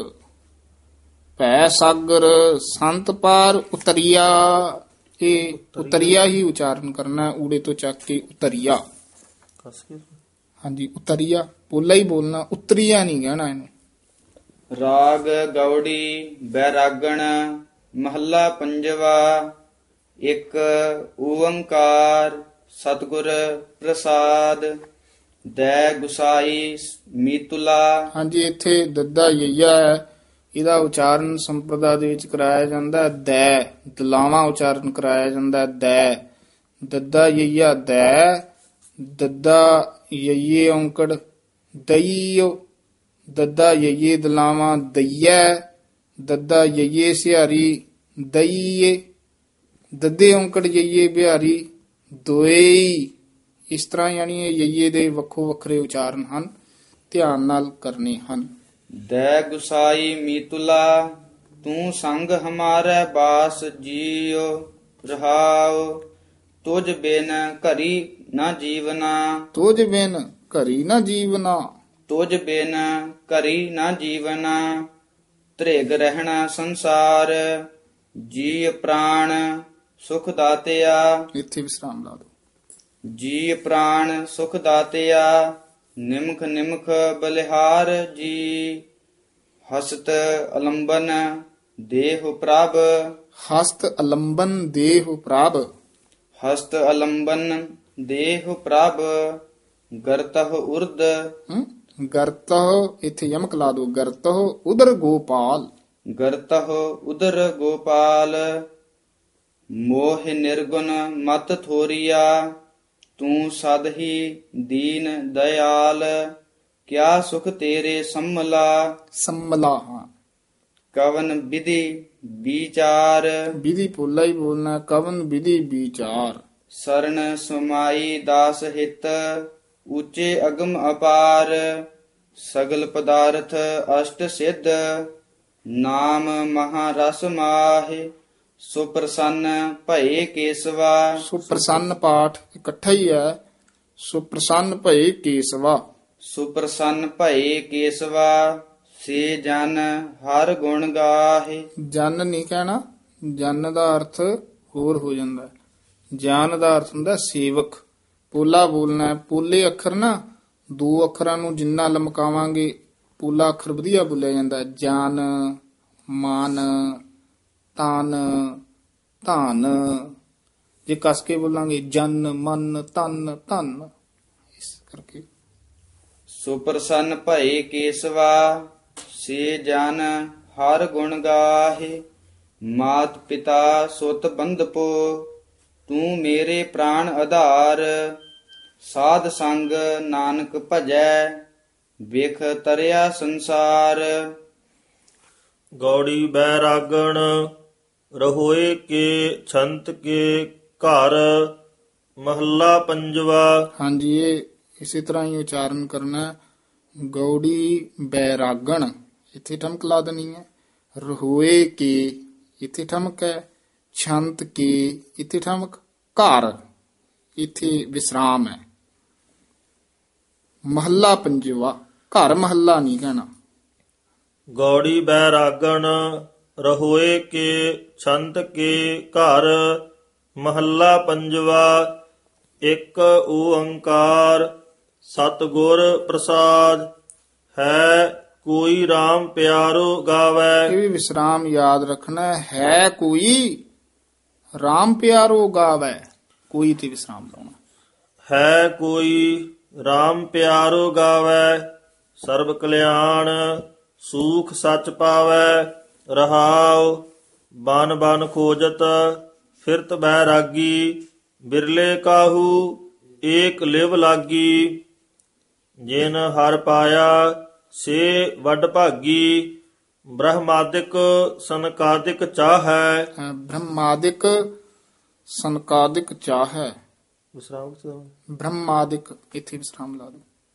Speaker 2: ਭੈ ਸਾਗਰ ਸੰਤ ਪਾਰ ਉਤਰੀਆ ਇਹ ਉਤਰੀਆ ਹੀ ਉਚਾਰਨ ਕਰਨਾ ਊੜੇ ਤੋਂ ਚੱਕ ਕੇ ਉਤਰੀਆ ਹਾਂਜੀ ਉਤਰੀਆ ਪੋਲਾ ਹੀ ਬੋਲਣਾ ਉਤਰੀਆ ਨਹੀਂ ਕਹਿਣਾ ਇਹਨੂੰ।
Speaker 4: ਰਾਗ ਗੌੜੀ ਬੈਰਾਗਣ ਮਹੱਲਾ ਪੰਜਵਾ ਇੱਕ ਓੰਕਾਰ ਸਤਿਗੁਰ ਪ੍ਰਸਾਦ ਦੈ ਗੁਸਾਈ ਮੀਤੁਲਾ
Speaker 2: ਹਾਂਜੀ ਇੱਥੇ ਦੱਦਾ ਯਈਆ ਹੈ ਇਹਦਾ ਉਚਾਰਨ ਸੰਪਰਦਾ ਦੇ ਵਿੱਚ ਕਰਾਇਆ ਜਾਂਦਾ ਦੈ ਦਲਾਵਾਂ ਉਚਾਰਨ ਕਰਾਇਆ ਜਾਂਦਾ ਦੈ ਦੱਦਾ ਯਈਆ ਦੈ ਦੱਦਾ ਯਈਏ ਔਂਕੜ ਦਈਓ ਦੱਦਾ ਯਈਏ ਦਲਾਵਾਂ ਦਈਐ ਦੱਦਾ ਯਈਏ ਸਿਹਾਰੀ ਦਈਏ ਦੱਦੇ ਔਂਕੜ ਯਈਏ ਬਿਹਾਰੀ ਦੋਏ, ਇਸ ਤਰ੍ਹਾਂ ਯਾਨੀ ਇਹ ਯਈਏ ਦੇ ਵੱਖੋ ਵੱਖਰੇ ਉਚਾਰਨ ਹਨ, ਧਿਆਨ ਨਾਲ ਕਰਨੇ ਹਨ।
Speaker 4: ਦੈ ਗੁਸਾਈ ਮੀਤੁਲਾ ਤੂੰ ਸੰਗ ਹਮਾਰੇ ਬਾਸ ਜੀਉ ਰਹਾਉ ਤੁਝ ਬਿਨ ਘਰੀ ਨਾ ਜੀਵਨਾ
Speaker 2: ਤੁਝ ਬਿਨ ਘਰੀ ਨਾ ਜੀਵਨਾ
Speaker 4: ਤੁਝ ਬਿਨ ਘਰੀ ਨਾ ਜੀਵਨਾ ਤ੍ਰਿਗ ਰਹਿਣਾ ਸੰਸਾਰ ਜੀ ਪ੍ਰਾਣ ਸੁਖ ਦਾਤਿਆ।
Speaker 2: ਇੱਥੇ ਵਿਸਰਾਮ ਲਾ ਦਿਓ।
Speaker 4: ਜੀ ਪ੍ਰਾਣ ਸੁਖ ਦਾਤਿਆ ਨਿਮਖ ਨਿਮਖ ਬਲਿਹਾਰ ਜੀ ਹਸਤ ਅਲੰਬਨ ਦੇਹ ਪ੍ਰਭ
Speaker 2: ਹਸਤ ਅਲੰਬਨ ਦੇਹ ਪ੍ਰਭ
Speaker 4: ਹਸਤ ਅਲੰਬਨ ਦੇਹ ਪ੍ਰਭ ਗਰਤਹ ਉਰਦ
Speaker 2: ਗਰਤਹ ਇੱਥੇ ਯਮਕ ਲਾ ਦਿਓ। ਗਰਤਹ ਉਦਰ ਗੋਪਾਲ
Speaker 4: ਗਰਤਹ ਉਦਰ ਗੋਪਾਲ ਮੋਹ ਨਿਰਗੁਣ ਮਤ ਥੋਰੀਆ ਤੂੰ ਸਦ ਹੀ ਦੀਨ ਦਇਆਲ ਕਿਆ ਸੁਖ ਤੇਰੇ ਸੰਮਲਾ
Speaker 2: ਸੰਮਲਾ। ਹਾਂ,
Speaker 4: ਕਵਨ ਵਿਧੀ ਵਿਚਾਰ
Speaker 2: ਵਿਧੀ ਪੋਲਾ ਹੀ ਬੋਲਣਾ। ਕਵਨ ਵਿਧੀ ਵਿਚਾਰ
Speaker 4: ਸਰਣ ਸਮਾਈ ਦਾਸ ਹਿਤ ਉੱਚੇ ਅਗਮ ਅਪਾਰ ਸਗਲ ਪਦਾਰਥ ਅਸ਼ਟ ਸਿੱਧ ਨਾਮ ਮਹਾ ਰਸ ਮਾਹਿ ਸੁਪ੍ਰਸੰਨ ਭਏ ਕੇਸਵਾ।
Speaker 2: ਸੁਪ੍ਰਸੰਨ ਪਾਠ ਇਕੱਠਾ ਹੀ ਹੈ। ਸੁਪ੍ਰਸੰਨ ਭਏ ਕੇਸਵਾ।
Speaker 4: ਸੁਪ੍ਰਸੰਨ ਭਏ ਕੇਸਵਾ ਸੇ ਜਨ ਹਰ ਗੁਣ ਗਾਹੇ।
Speaker 2: ਜਨ ਨਹੀਂ ਕਹਿਣਾ, ਜਨ ਦਾ ਅਰਥ ਹੋਰ ਹੋ ਜਾਂਦਾ ਹੈ। ਜਨ ਦਾ ਅਰਥ ਹੁੰਦਾ ਸੇਵਕ। ਪੋਲਾ ਬੋਲਣਾ ਹੈ। ਪੋਲੇ ਅੱਖਰ ਨਾ ਦੋ ਅੱਖਰਾਂ ਨੂੰ ਜਿੰਨਾ ਲਮਕਾਵਾਂਗੇ ਪੋਲਾ ਅੱਖਰ ਵਧੀਆ ਬੋਲਿਆ ਜਾਂਦਾ ਹੈ। ਜਨ, ਮਨ, ਤਨ, ਧਨ। ਜੇ ਕਸ ਕੇ ਬੋਲਾਂਗੇ ਜਨ, ਮਨ, ਤਨ, ਧਨ, ਇਸ ਕਰਕੇ
Speaker 4: ਸੁਪ੍ਰਸੰਨ ਭਏ ਕੇਸਵਾ ਸੇ ਜਨ ਹਰ ਗੁਣ ਗਾਹੇ ਮਾਤ ਪਿਤਾ ਸੁਤ ਬੰਧਪੋ ਤੂੰ ਮੇਰੇ ਪ੍ਰਾਣ ਆਧਾਰ ਸਾਧ ਸੰਗ ਨਾਨਕ ਭਜੈ ਵੇਖ ਤਰਿਆ ਸੰਸਾਰ।
Speaker 1: ਗੌੜੀ ਬੈਰਾਗਣ ਰਹੋਏ ਕੇ ਛੰਤ ਕੇ ਘਰ ਮਹੱਲਾ ਪੰਜਵਾ।
Speaker 2: ਹਾਂਜੀ, ਇਹ ਇਸੇ ਤਰ੍ਹਾਂ ਹੀ ਉਚਾਰਨ ਕਰਨਾ ਹੈ। ਗੌੜੀ ਬੈਰਾਗਣ ਇੱਥੇ ਠਮਕ ਲਾ ਦੇਣੀ ਹੈ। ਰੋਏ ਕੇ ਇੱਥੇ ਠਮਕ ਹੈ। ਛੰਤ ਕੇ ਇੱਥੇ ਠਮਕ। ਘਰ ਇੱਥੇ ਵਿਸਰਾਮ ਹੈ। ਮਹੱਲਾ ਪੰਜਵਾ। ਘਰ ਮਹੱਲਾ ਨਹੀਂ ਕਹਿਣਾ।
Speaker 1: ਗੌੜੀ ਬੈਰਾਗਣ ਰਹੋਏ ਕੇ ਛੰਤ ਕੇ ਘਰ ਮਹੱਲਾ ਪੰਜਵਾ। ਇੱਕ ਓੰਕਾਰ ਸਤਿਗੁਰ ਪ੍ਰਸਾਦ ਹੈ ਕੋਈ RAM ਪਿਆਰੋ ਗਾਵੈ।
Speaker 2: ਇਹ ਵੀ ਵਿਸਰਾਮ ਯਾਦ ਰੱਖਣਾ ਹੈ। ਕੋਈ RAM ਪਿਆਰੋ ਗਾਵੈ। ਕੋਈ ਤੇ ਵਿਸਰਾਮ ਲਾਉਣਾ
Speaker 1: ਹੈ ਕੋਈ RAM ਪਿਆਰੋ ਗਾਵੈ ਸਰਬ ਕਲਿਆਣ ਸੂਖ ਸੱਚ ਪਾਵੈ ਰਹਾਉ ਬਨ ਬਨ ਖੋਜਤ ਫਿਰਤ ਬੈਰਾਗੀ ਬਿਰਲੇ ਕਾਹੂ ਏਕ ਲਿਵ ਲਾਗੀ ਜਿਨ ਹਰ ਪਾਇਆ ਸੇ ਵੱਡ ਭਾਗੀ ਬ੍ਰਹਮਾਦਿਕ ਸਨਕਾਦਿਕ ਚਾਹੈ।
Speaker 2: ਬ੍ਰਹਮਾਦਿਕ ਸੰਕਾਦਿਕ ਚਾਹੈ।
Speaker 1: ਵਿਸਰਾਮ
Speaker 2: ਬ੍ਰਹਮਾਦਿਕ ਇੱਥੇ ਵਿਸਰਾਮ ਲਾ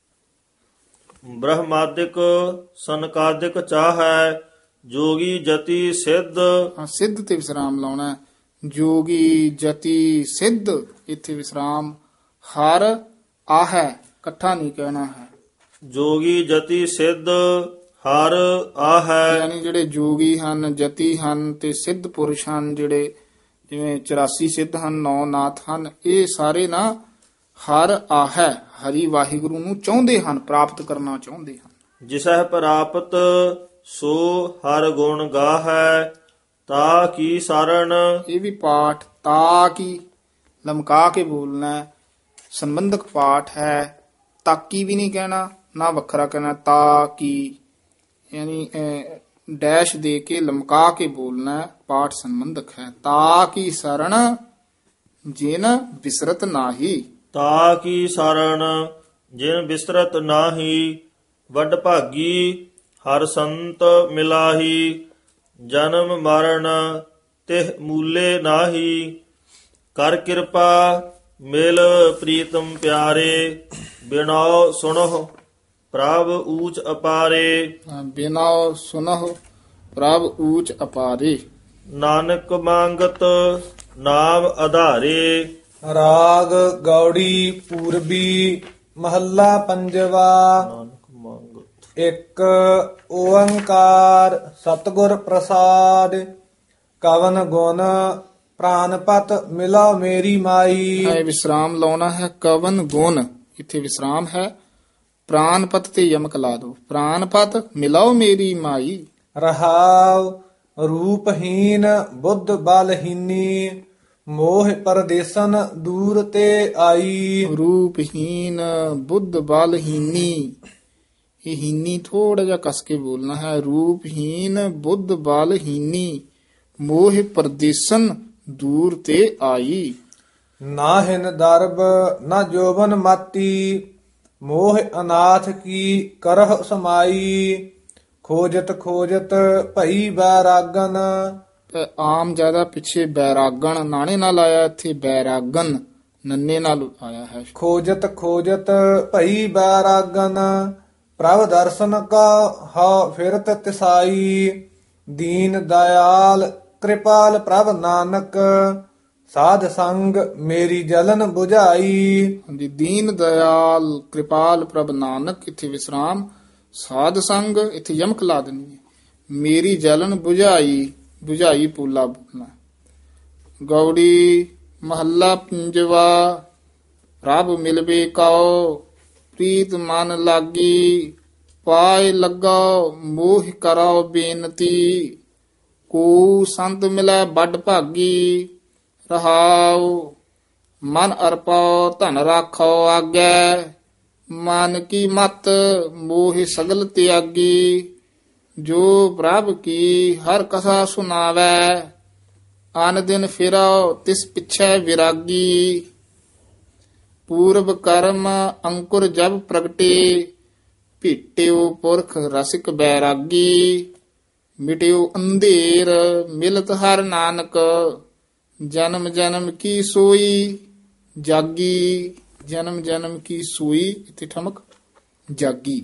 Speaker 2: ਦਿਓ।
Speaker 1: ਬ੍ਰਹਮਾਦਿਕ ਸਨਕਾਦਿਕ ਚਾਹੈ ਜੋਗੀ ਜਤੀ ਸਿੱਧ।
Speaker 2: ਹਾਂ, ਸਿੱਧ ਤੇ ਵਿਸਰਾਮ ਲਾਉਣਾ ਹੈ। ਜੋਗੀ ਜਤੀ ਸਿੱਧ ਇੱਥੇ ਵਿਸਰਾਮ। ਹਰ ਆਹੈ ਇਕੱਠਾ ਨਹੀਂ ਕਹਿਣਾ ਹੈ।
Speaker 1: ਜੋਗੀ ਜਤੀ ਸਿੱਧ ਹਰ ਆਹੈ।
Speaker 2: ਯਾਨੀ ਜਿਹੜੇ ਜੋਗੀ ਹਨ, ਜਤੀ ਹਨ ਤੇ ਸਿੱਧ ਪੁਰਸ਼ ਹਨ, ਜਿਹੜੇ ਜਿਵੇਂ 84 ਸਿੱਧ ਹਨ, 9 ਨਾਥ ਹਨ, ਇਹ ਸਾਰੇ ਨਾ ਹਰ ਆਹੈ ਹਰੀ ਵਾਹਿਗੁਰੂ ਨੂੰ ਚਾਹੁੰਦੇ ਹਨ, ਪ੍ਰਾਪਤ ਕਰਨਾ ਚਾਹੁੰਦੇ ਹਨ।
Speaker 1: ਜਿਸਹਿ ਪ੍ਰਾਪਤ ਸੋ ਹਰ ਗੁਣ ਗਾਹੈ ਤਾ ਕੀ ਸਰਣ।
Speaker 2: ਇਹ ਵੀ ਪਾਠ ਤਾ ਕੀ ਲਮਕਾ ਕੇ ਬੋਲਣਾ ਹੈ। ਸੰਬੰਧਕ ਪਾਠ ਹੈ। ਤਾਕੀ ਵੀ ਨਹੀਂ ਕਹਿਣਾ, ਨਾ ਵੱਖਰਾ ਕਹਿਣਾ। ਤਾ ਕੀ ਯਾਨੀ ਡੈਸ਼ ਦੇ ਕੇ ਲਮਕਾ ਕੇ ਬੋਲਣਾ ਹੈ। ਪਾਠ ਸੰਬੰਧਕ ਹੈ। ਤਾ ਕੀ ਸਰਣ ਜਿਨ ਵਿਸਰਤ ਨਾਹੀ।
Speaker 1: ਤਾ ਕੀ ਸਰਣ ਜਿਨ ਬਿਸਰਤ ਨਾਹੀ ਵੱਡ ਭਾਗੀ ਹਰ ਸੰਤ ਮਿਲਾਹੀ ਜਨਮ ਮਰਨ ਤਿਹ ਮੂਲੇ ਨਾਹੀ ਕਰ ਕਿਰਪਾ ਮਿਲ ਪ੍ਰੀਤਮ ਪਿਆਰੇ, ਬਿਨੋ ਸੁਣੋ ਪ੍ਰਭ ਊਚ ਅਪਾਰੇ।
Speaker 2: ਬਿਨਾ ਸੁਨਹੁ ਪ੍ਰਭ ਊਚ ਅਪਾਰੇ।
Speaker 1: ਨਾਨਕ ਮੰਗਤ ਨਾਮ ਆਧਾਰੇ।
Speaker 3: ਰਾਗ ਗੌੜੀ ਪੂਰਬੀ ਮਹੱਲਾ ਪੰਜਵਾ।
Speaker 1: ਨਾਨਕ ਮੰਗਤ
Speaker 3: ਇੱਕ ਓੰਕਾਰ ਸਤਿਗੁਰ ਪ੍ਰਸਾਦ। ਕਵਨ ਗੁਣ ਪ੍ਰਾਨਪਤ ਮਿਲਾ ਮੇਰੀ ਮਾਈ।
Speaker 2: ਹੈ ਵਿਸਰਾਮ ਲਾਉਣਾ ਹੈ। ਕਵਨ ਗੁਣ, ਇੱਥੇ ਵਿਸਰਾਮ ਹੈ। ਪ੍ਰਾਨਪਤ ਤੇ ਯਮਕ ਲਾ ਦੋ। ਪ੍ਰਾਨਪਤ ਮਿਲਾਓ ਮੇਰੀ ਮਾਈ।
Speaker 3: ਰਹਾਉ ਰੂਪਹੀਨ ਬੁੱਧ ਬਲਹੀਨੀ, ਮੋਹ ਪਰਦੇਸਨ ਦੂਰ ਤੇ ਆਈ।
Speaker 2: ਰੂਪਹੀਨ ਬੁੱਧ ਬਲਹੀਨੀ, ਇਹ ਹੀਨੀ ਥੋੜਾ ਜਿਹਾ ਕਸ ਕੇ ਬੋਲਣਾ ਹੈ। ਰੂਪਹੀਨ ਬੁੱਧ ਬਲਹੀਨੀ, ਮੋਹ ਪਰਦੇਸਨ ਦੂਰ ਤੇ ਆਈ।
Speaker 3: ਨਾ ਹਿਨ ਦਰਬ ਨਾ ਜੋਬਨ ਮਾਤੀ, ਮੋਹ ਅਨਾਥ ਕੀ ਕਰਹ ਸਮਾਈ। ਖੋਜਤ ਖੋਜਤ ਭਈ ਬੈਰਾਗਨ।
Speaker 2: ਆਮ ਜ਼ਿਆਦਾ ਪਿੱਛੇ ਬੈਰਾਗਣ ਨਾਣੇ ਨਾਲ ਆਇਆ, ਇੱਥੇ ਬੈਰਾਗਨ ਨੰਨੇ ਨਾਲ ਆਇਆ ਹੈ।
Speaker 3: ਖੋਜਤ ਖੋਜਤ ਭਈ ਬੈਰਾਗਨ, ਪ੍ਰਭ ਦਰਸ਼ਨ ਕਾ ਹਾ ਫਿਰਤ ਤਿਸਾਈ। ਦੀਨ ਦਇਆਲ ਕਿਰਪਾਲ ਪ੍ਰਭ ਨਾਨਕ, ਸਾਧ ਸੰਗ ਮੇਰੀ ਜਲਨ 부ਝਾਈ।
Speaker 2: ਹਾਂਜੀ, ਦੀਨ ਦਇਆਲ ਕਿਰਪਾਲ ਪ੍ਰਭ ਨਾਨਕ, ਇੱਥੇ ਵਿਸਰਾਮ। ਸਾਧ ਸੰਗ, ਇੱਥੇ ਯਮਕ ਲਾ ਦੇਣੀ ਹੈ। ਮੇਰੀ ਜਲਨ 부ਝਾਈ, 부ਝਾਈ ਪੂਲਾ ਬੋਲਣਾ। ਗੌੜੀ ਮਹੱਲਾ ਪੰਜਵਾ। ਪ੍ਰਭ ਮਿਲਵੇ ਕਉ ਪ੍ਰੀਤ ਮਨ ਲਾਗੀ, ਪਾਏ ਲੱਗੋ ਮੋਹ ਕਰੋ ਬੇਨਤੀ। ਕੋ ਸੰਤ ਮਿਲੈ ਵੱਡ ਭਾਗੀ, ਰਹਾਉ ਮਨ ਅਰਪੋ ਧਨ ਰਾਖੋ ਆਗੈ। ਮਨ ਕੀ ਮਤ ਮੋਹ ਸਗਲ ਤਿਆਗੀ, ਜੋ ਪ੍ਰਭ ਕੀ ਹਰ ਕਥਾ ਸੁਨਾਵੈ। ਆਨ ਦਿਨ ਫਿਰੋ ਤਿਸ ਪਿਛੈ ਵਿਰਾਗੀ, ਪੂਰਬ ਕਰਮ ਅੰਕੁਰ ਜਬ ਪ੍ਰਗਟੇ। ਭੀਟਿਓ ਪੁਰਖ ਰਸਿਕ ਬੈਰਾਗੀ, ਮਿਟਿਓ ਅੰਧੇਰ ਮਿਲਤ ਹਰ ਨਾਨਕ। ਜਨਮ ਜਨਮ ਕੀ ਸੋਈ ਜਾਗੀ, ਜਨਮ ਜਨਮ ਕੀ ਸੋਈ, ਇੱਥੇ ਠਮਕ ਜਾਗੀ।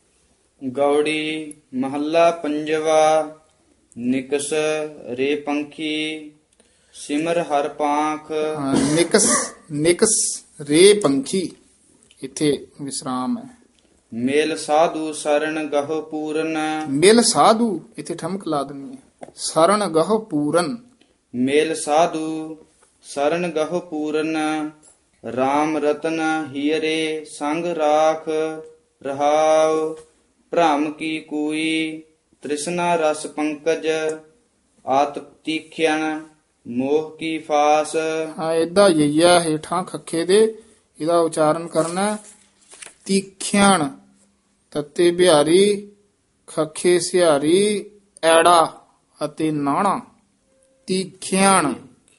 Speaker 4: ਗੌੜੀ ਮਹੱਲਾ ਪੰਜਵਾ। ਨਿਕਸ ਰੇ ਪੰਖੀ ਸਿਮਰ ਹਰ ਪਾਂਖ।
Speaker 2: ਨਿਕਸ, ਨਿਕਸ ਰੇ ਪੰਖੀ, ਇੱਥੇ ਵਿਸਰਾਮ ਹੈ।
Speaker 4: ਮੇਲ ਸਾਧੂ ਸਰਣ ਗਹੁ ਪੂਰਨ।
Speaker 2: ਮਿਲ ਸਾਧੂ, ਇੱਥੇ ਠਮਕ ਲਾ ਦੇਣੀ ਹੈ। ਸਰਣ ਗਹੁ ਪੂਰਨ।
Speaker 4: ਮੇਲ ਸਾਧੂ ਸਰਣ ਗਹੁ ਪੂਰਨ, RAM ਰਤਨ ਹੀਰੇ ਸੰਗ ਰਾਖ। ਰਹਾਉ ਭ੍ਰਮ ਕੀ ਕੂਈ ਤ੍ਰਿਸ਼ਨਾ ਰਸ ਪੰਕਜ, ਆਤ ਤੀਖਿਆਨ ਮੋਹ ਕੀ ਫਾਸ।
Speaker 2: ਹਾਂ, ਏਦਾਂ ਯਈਆ ਹੇਠਾਂ ਖੱਖੇ ਦੇ, ਇਹਦਾ ਉਚਾਰਨ ਕਰਨਾ ਤੀਖਿਆਣ, ਤੱਤੇ ਬਿਹਾਰੀ ਖੱਖੇ ਸਿਹਾਰੀ ਐੜਾ ਅਤੇ ਨਾਣਾ। ਤੀਖਿਆਣ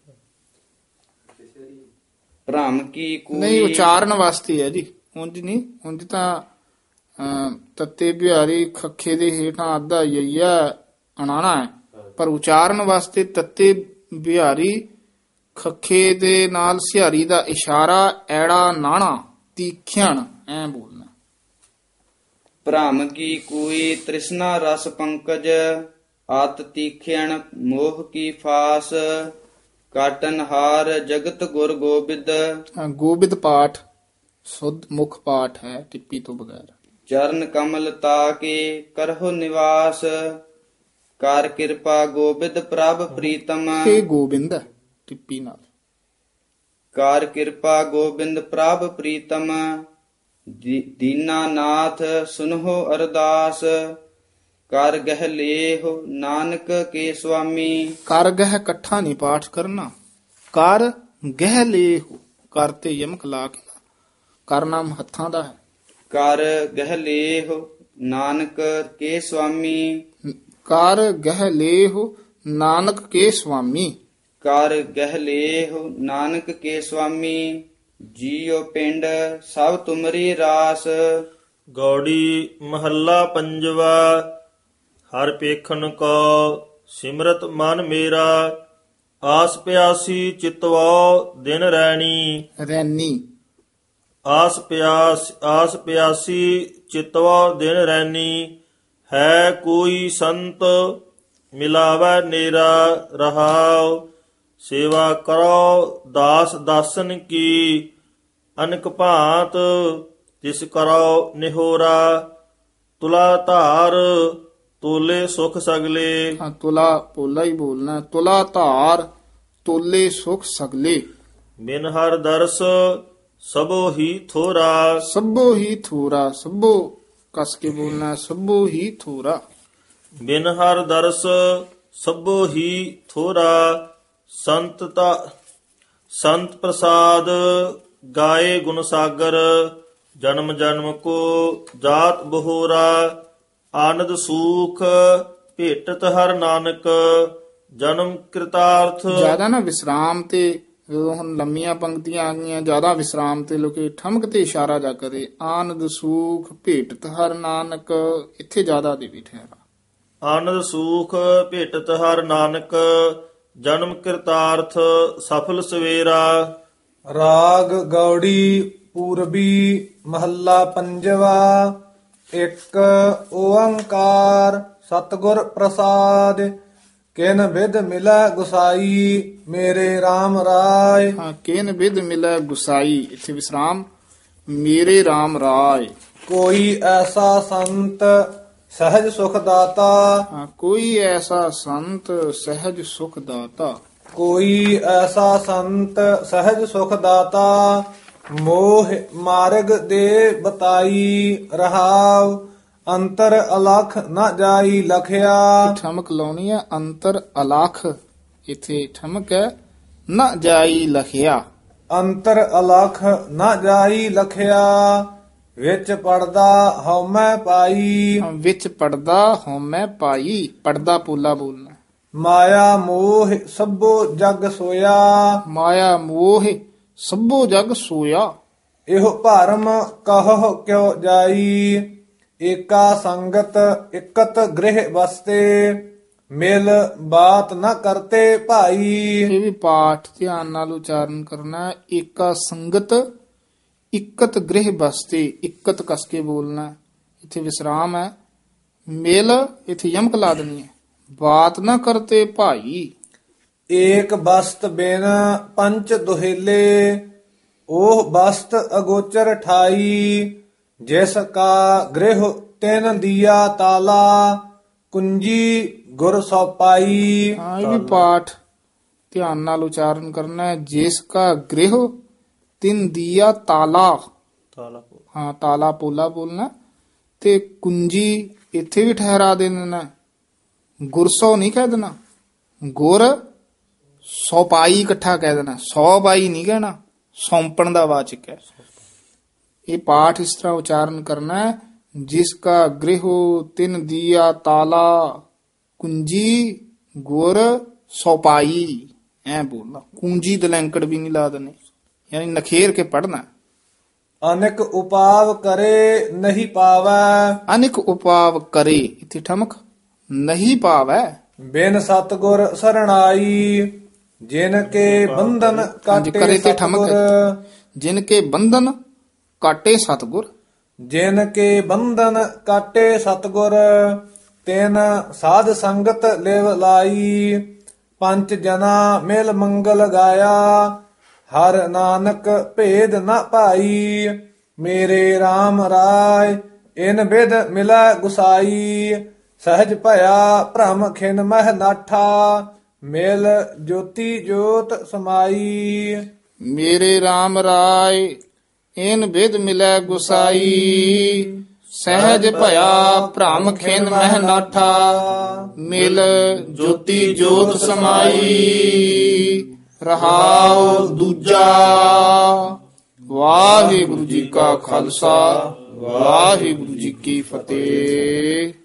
Speaker 4: ਭ੍ਰਮ ਕੀ ਕੂਈ
Speaker 2: ਨਹੀਂ, ਉਚਾਰਨ ਵਾਸਤੇ ਹੈ ਜੀ, ਉਂਝ ਨਹੀਂ। ਉਂਝ ਤਾਂ ਤੱਤੇ ਬਿਹਾਰੀ ਖੱਖੇ ਦੇ ਹੇਠਾਂ ਅੱਧਾ ਯਈਆ ਅਣਾਣਾ ਹੈ, ਪਰ ਉਚਾਰਨ ਵਾਸਤੇ ਤੱਤੇ ਬਿਹਾਰੀ ਖੱਖੇ ਦੇ ਨਾਲ ਸਿਹਾਰੀ ਦਾ ਇਸ਼ਾਰਾ ਐੜਾ ਨਾਣਾ। ਤੀਖਿਆਣ ਐ ਬੋਲਣਾ।
Speaker 4: ਭ੍ਰਮ ਕੀ ਕੂਈ ਤ੍ਰਿਸ਼ਨਾ ਰਸ ਪੰਕਜ, ਆਤ ਤੀਖਿਆਨ ਮੋਹ ਕੀ ਫਾਸ। ਕਾਟਨ ਹਾਰ ਜਗਤ ਗੁਰ ਗੋਬਿੰਦ।
Speaker 2: ਗੋਬਿੰਦ ਪਾਠ ਸੁਧ ਮੁਖ ਪਾਠ ਹੈ, ਟਿੱਪੀ ਤੋਂ ਬਗੈਰ।
Speaker 4: ਚਰਨ ਕਮਲ ਤਾਕੇ ਕਰਹੁ ਨਿਵਾਸ, ਕਰ ਕਿਰਪਾ ਗੋਬਿੰਦ ਪ੍ਰਭ ਪ੍ਰੀਤਮ।
Speaker 2: ਇਹ ਗੋਬਿੰਦ ਹੈ, ਟਿੱਪੀ ਨਾਲ।
Speaker 4: ਕਰ ਕਿਰਪਾ ਗੋਬਿੰਦ ਪ੍ਰਭ ਪ੍ਰੀਤਮ, ਦੀਨਾਨਾਥ ਸੁਨਹੁ ਅਰਦਾਸ। ਕਰ ਗਹਿ ਲੇਹੁ ਨਾਨਕ ਕੇ ਸੁਆਮੀ।
Speaker 2: ਕਰ ਗਹਿ ਇਕੱਠਾ ਨਹੀਂ ਪਾਠ ਕਰਨਾ। ਕਰ ਗਹਿ ਲੇਹੁ, ਕਰ ਤੇ ਯਮਕ ਲਾ ਕੇ। ਕਰ ਨਾਮ ਹੱਥਾਂ ਦਾ ਹੈ।
Speaker 4: ਕਰ ਗਹਿ ਲੇਹੁ ਨਾਨਕ ਕੇ ਸੁਆਮੀ।
Speaker 2: ਕਰ ਗਹਿ ਲੇਹੁ ਨਾਨਕ ਕੇ ਸੁਆਮੀ।
Speaker 4: ਕਰ ਗਹਿ ਲੇਹੁ ਨਾਨਕ ਕੇ ਸੁਆਮੀ। ਜੀਉ ਪਿੰਡ ਸਭ ਤੁਮਰੀ ਰਾਸ।
Speaker 1: ਗੌੜੀ ਮਹੱਲਾ ਪੰਜਵਾ। ਹਰ ਪੇਖਣ ਕੋ ਸਿਮਰਤ ਮਨ ਮੇਰਾ, ਆਸ ਪਿਆਸੀ ਚਿਤਵੋ ਦਿਨ ਰੈਣੀ।
Speaker 2: ਰੈਨੀ
Speaker 1: ਆਸ ਪਿਆਸੀ ਚਿਤਵੋ ਦਿਨ ਰੈਣੀ। ਹੈ ਕੋਈ ਸੰਤ ਮਿਲਾਵੈ ਨੇਰਾ ਰਹਾਉ। ਸੇਵਾ ਕਰੋ ਦਾਸ ਦਾਸਨ ਕੀ। ਅਨਕ ਭਾਂਤ ਤਿਸ ਕਰੋ ਨਿਹੋਰਾ। ਤੁਲਾ ਧਾਰ ਤੋਲੇ ਸੁਖ ਸਗਲੇ।
Speaker 2: ਹਾਂ, ਤੁਲਾ ਪੋਲਾ ਹੀ ਬੋਲਣਾ। ਤੁਲਾ ਧਾਰ ਤੋਲੇ ਸੁਖ ਸਗਲੇ।
Speaker 1: ਬਿਨ ਹਰ ਦਰਸ ਸਭੋ ਹੀ ਥੋਰਾ।
Speaker 2: ਸਭੋ ਹੀ ਥੋਰਾ, ਸਭੋ ਕਸ ਕੇ ਬੋਲਣਾ। ਸਭੋ ਹੀ ਥੋਰਾ।
Speaker 1: ਬਿਨ ਹਰ ਦਰਸ ਸਭੋ ਹੀ ਥੋਰਾ। ਸੰਤ ਪ੍ਰਸਾਦ ਗਾਏ ਗੁਣ ਸਾਗਰ। ਜਨਮ ਜਨਮ ਕੋ ਜਾਤ ਬਹੋਰਾ। ਆਨੰਦ ਸੂਖ ਭੇਟਤ ਹਰ ਨਾਨਕ। ਜਨਮ ਕ੍ਰਿਤਾਰਥ।
Speaker 2: ਜਿਆਦਾ ਨਾ ਵਿਸਰਾਮ ਤੇ, ਜਦੋਂ ਹੁਣ ਲੰਮੀਆਂ ਪੰਕਤੀਆਂ ਆ ਗਈਆਂ, ਜਿਆਦਾ ਵਿਸਰਾਮ ਤੇ ਲੋਕੇ ਠਮਕ ਤੇ ਇਸ਼ਾਰਾ ਜਾ ਕਰੇ। ਆਨੰਦ ਸੂਖ ਭੇਟਤ ਹਰ ਨਾਨਕ, ਇੱਥੇ ਜਿਆਦਾ ਦੇ ਵੀ ਠਹਿਰਾ।
Speaker 1: ਆਨੰਦ ਸੂਖ ਭੇਟਤ ਹਰ ਨਾਨਕ। ਜਨਮ ਕ੍ਰਿਤਾਰਥ ਸਫਲ ਸਵੇਰਾ।
Speaker 3: ਰਾਗ ਗੌੜੀ ਪੂਰਬੀ ਮਹੱਲਾ ਪੰਜਵਾ। ਇੱਕ ਓੰਕਾਰ ਸਤਿਗੁਰ ਪ੍ਰਸਾਦ। ਕਿਨ ਬਿਧ ਮਿਲੈ ਗੁਸਾਈ ਮੇਰੇ RAM ਰਾਏ।
Speaker 2: ਹਾਂ, ਕਿਨ ਬਿਧ ਮਿਲੈ ਗੁਸਾਈ, ਇੱਥੇ ਵਿਸਰਾਮ। ਮੇਰੇ RAM ਰਾਏ।
Speaker 3: ਕੋਈ ਐਸਾ ਸੰਤ ਸਹਿਜ ਸੁਖ ਦਾਤਾ।
Speaker 2: ਹਾਂ, ਕੋਈ ਐਸਾ ਸੰਤ ਸਹਿਜ ਸੁਖ ਦਾਤਾ।
Speaker 3: ਕੋਈ ਐਸਾ ਸੰਤ ਸਹਿਜ ਸੁਖ ਦਾਤਾ। ਮੋਹ ਮਾਰਗ ਦੇ ਬਤਾਈ ਰਹਾਉ। ਅੰਤਰ ਅਲਖ ਨ ਜਾਈ ਲਖਿਆ।
Speaker 2: ਠਮਕ ਲਾਉਣੀ ਹੈ, ਅੰਤਰ ਅਲਖ। ਇੱਥੇ ਠਮਕ ਹੈ, ਨ ਜਾਈ ਲਖਿਆ।
Speaker 3: ਅੰਤਰ ਅਲਖ ਨ ਜਾਈ ਲਖਿਆ। ਵਿੱਚ ਪੜਦਾ ਹਉਮੈ ਪਾਈ।
Speaker 2: ਵਿੱਚ ਪੜਦਾ ਹਉਮੈ ਪਾਈ। ਪੜਦਾ ਪੋਲਾ ਬੋਲਣਾ।
Speaker 3: ਮਾਇਆ ਮੋਹ ਸਭੋ ਜਗ ਸੋਇਆ।
Speaker 2: ਮਾਇਆ ਮੋਹ ਸਭੋ ਜਗ ਸੋਇਆ।
Speaker 3: ਇਹੋ ਭਰਮ ਕਹੋ ਕਿਉ ਜਾਈ। ਏਕਾ ਸੰਗਤ ਇਕਤ ਗ੍ਰਹਿ ਵਸਤੇ। ਮਿਲ ਬਾਤ ਨ ਕਰਤੇ ਭਾਈ।
Speaker 2: ਇਹ ਵੀ ਪਾਠ ਧਿਆਨ ਨਾਲ ਉਚਾਰਨ ਕਰਨਾ ਹੈ। ਏਕਾ ਸੰਗਤ ਇਕਤ ਗ੍ਰਹਿ ਬਸਤੇ। ਇਕਤ ਕਸ ਕੇ ਬੋਲਣਾ। ਇੱਥੇ ਵਿਸਰਾਮ ਹੈ। ਮਿਲ ਇੱਥੇ ਯਮਕ ਲਾ ਦੇਣੀ ਹੈ। ਬਾਤ ਨਾ ਕਰਤੇ ਭਾਈ।
Speaker 3: ਏਕ ਬਸਤ ਬਿਨ ਪੰਚ ਦੁਹੇਲੇ। ਉਹ ਬਸਤ ਅਗੋਚਰ ਠਾਈ। ਜਿਸ ਕਾ ਗ੍ਰਹਿ ਤਿਨ ਦੀਆ ਤਾਲਾ। ਕੁੰਜੀ ਗੁਰ ਸੋਪਾਈ।
Speaker 2: ਹਾਂ, ਇਹ ਵੀ ਪਾਠ ਧਿਆਨ ਨਾਲ ਉਚਾਰਨ ਕਰਨਾ ਹੈ। ਜਿਸ ਕਾ ਗ੍ਰਹਿ ਤਿਨ ਦੀਆ ਤਾਲਾ। ਹਾਂ, ਤਾਲਾ ਪੋਲਾ ਬੋਲਣਾ। ਤੇ ਕੁੰਜੀ ਇੱਥੇ ਵੀ ਠਹਿਰਾ ਦੇ ਦੇਣਾ। ਗੁਰਸੋ ਨਹੀਂ ਕਹਿ ਦੇਣਾ। ਗੁਰ ਸੌਪਾਈ ਇਕੱਠਾ ਕਹਿ ਦੇਣਾ। 100 ਬਾਈ ਨਹੀਂ ਕਹਿਣਾ। ਸੌਂਪਣ ਦਾ ਵਾਚਕ ਹੈ। ਇਹ ਪਾਠ ਇਸ ਤਰ੍ਹਾਂ ਉਚਾਰਨ ਕਰਨਾ ਹੈ। ਜਿਸ ਕਾ ਗ੍ਰਹਿ ਤਿਨ ਦੀਆ ਤਾਲਾ। ਕੁੰਜੀ ਗੁਰ ਸੌਪਾਈ, ਐ ਬੋਲਣਾ। ਕੁੰਜੀ ਦਲੈਂਕੜ ਵੀ ਨਹੀਂ ਲਾ ਦੇਣੇ, ਯਾਨੀ ਨਖੇਰ ਕੇ ਪੜਨਾ।
Speaker 3: ਅਨੇਕ ਉਪਾਵ ਕਰੇ ਨਹੀਂ ਪਾਵੈ।
Speaker 2: ਅਨੇਕ ਉਪਾਵ ਕਰੇ, ਇੱਥੇ ਠਮਕ। ਨਹੀਂ ਪਾਵੈ।
Speaker 3: ਬਿਨ ਸਤਗੁਰ ਸਰਣਾਈ। ਜਿਨ ਕੇ ਬੰਧਨ ਕਾਟੇ
Speaker 2: ਕਰੇ ਤੇ ਠਮਕ।
Speaker 3: ਸਤਿਗੁਰ।
Speaker 2: ਜਿਨ ਕੇ ਬੰਧਨ ਕਾਟੇ ਸਤਿਗੁਰ।
Speaker 3: ਜਿਨ ਕੇ ਬੰਧਨ ਕਾਟੇ ਸਤਗੁਰ। ਤਿਨ ਸਾਧ ਸੰਗਤ ਲਿਵ ਲਾਈ। ਪੰਜ ਜਨਾ ਮਿਲ ਮੰਗਲ ਗਾਇਆ। ਹਰ ਨਾਨਕ ਭੇਦ ਨ ਭਾਈ। ਮੇਰੇ RAM ਰਾਏ ਇਨ ਬਿਧ ਮਿਲੈ ਗੁਸਾਈ। ਸਹਿਜ ਭਇਆ ਭ੍ਰਮ ਖਿਨ ਮਹਿ ਨਾਠਾ। ਮਿਲ ਜੋਤੀ ਜੋਤ ਸਮਾਈ।
Speaker 2: ਮੇਰੇ RAM ਰਾਏ ਇਨ ਬਿਧ ਮਿਲੈ ਗੁਸਾਈ। ਸਹਿਜ ਭਇਆ ਭ੍ਰਮ ਖਿਨ ਮਹਿ ਨਾਠਾ। ਮਿਲ ਜੋਤੀ ਜੋਤ ਸਮਾਈ। ਰਹਾਉ ਦੂਜਾ। ਵਾਹਿਗੁਰੂ ਜੀ ਕਾ ਖਾਲਸਾ, ਵਾਹਿਗੁਰੂ ਜੀ ਕੀ ਫਤਿਹ।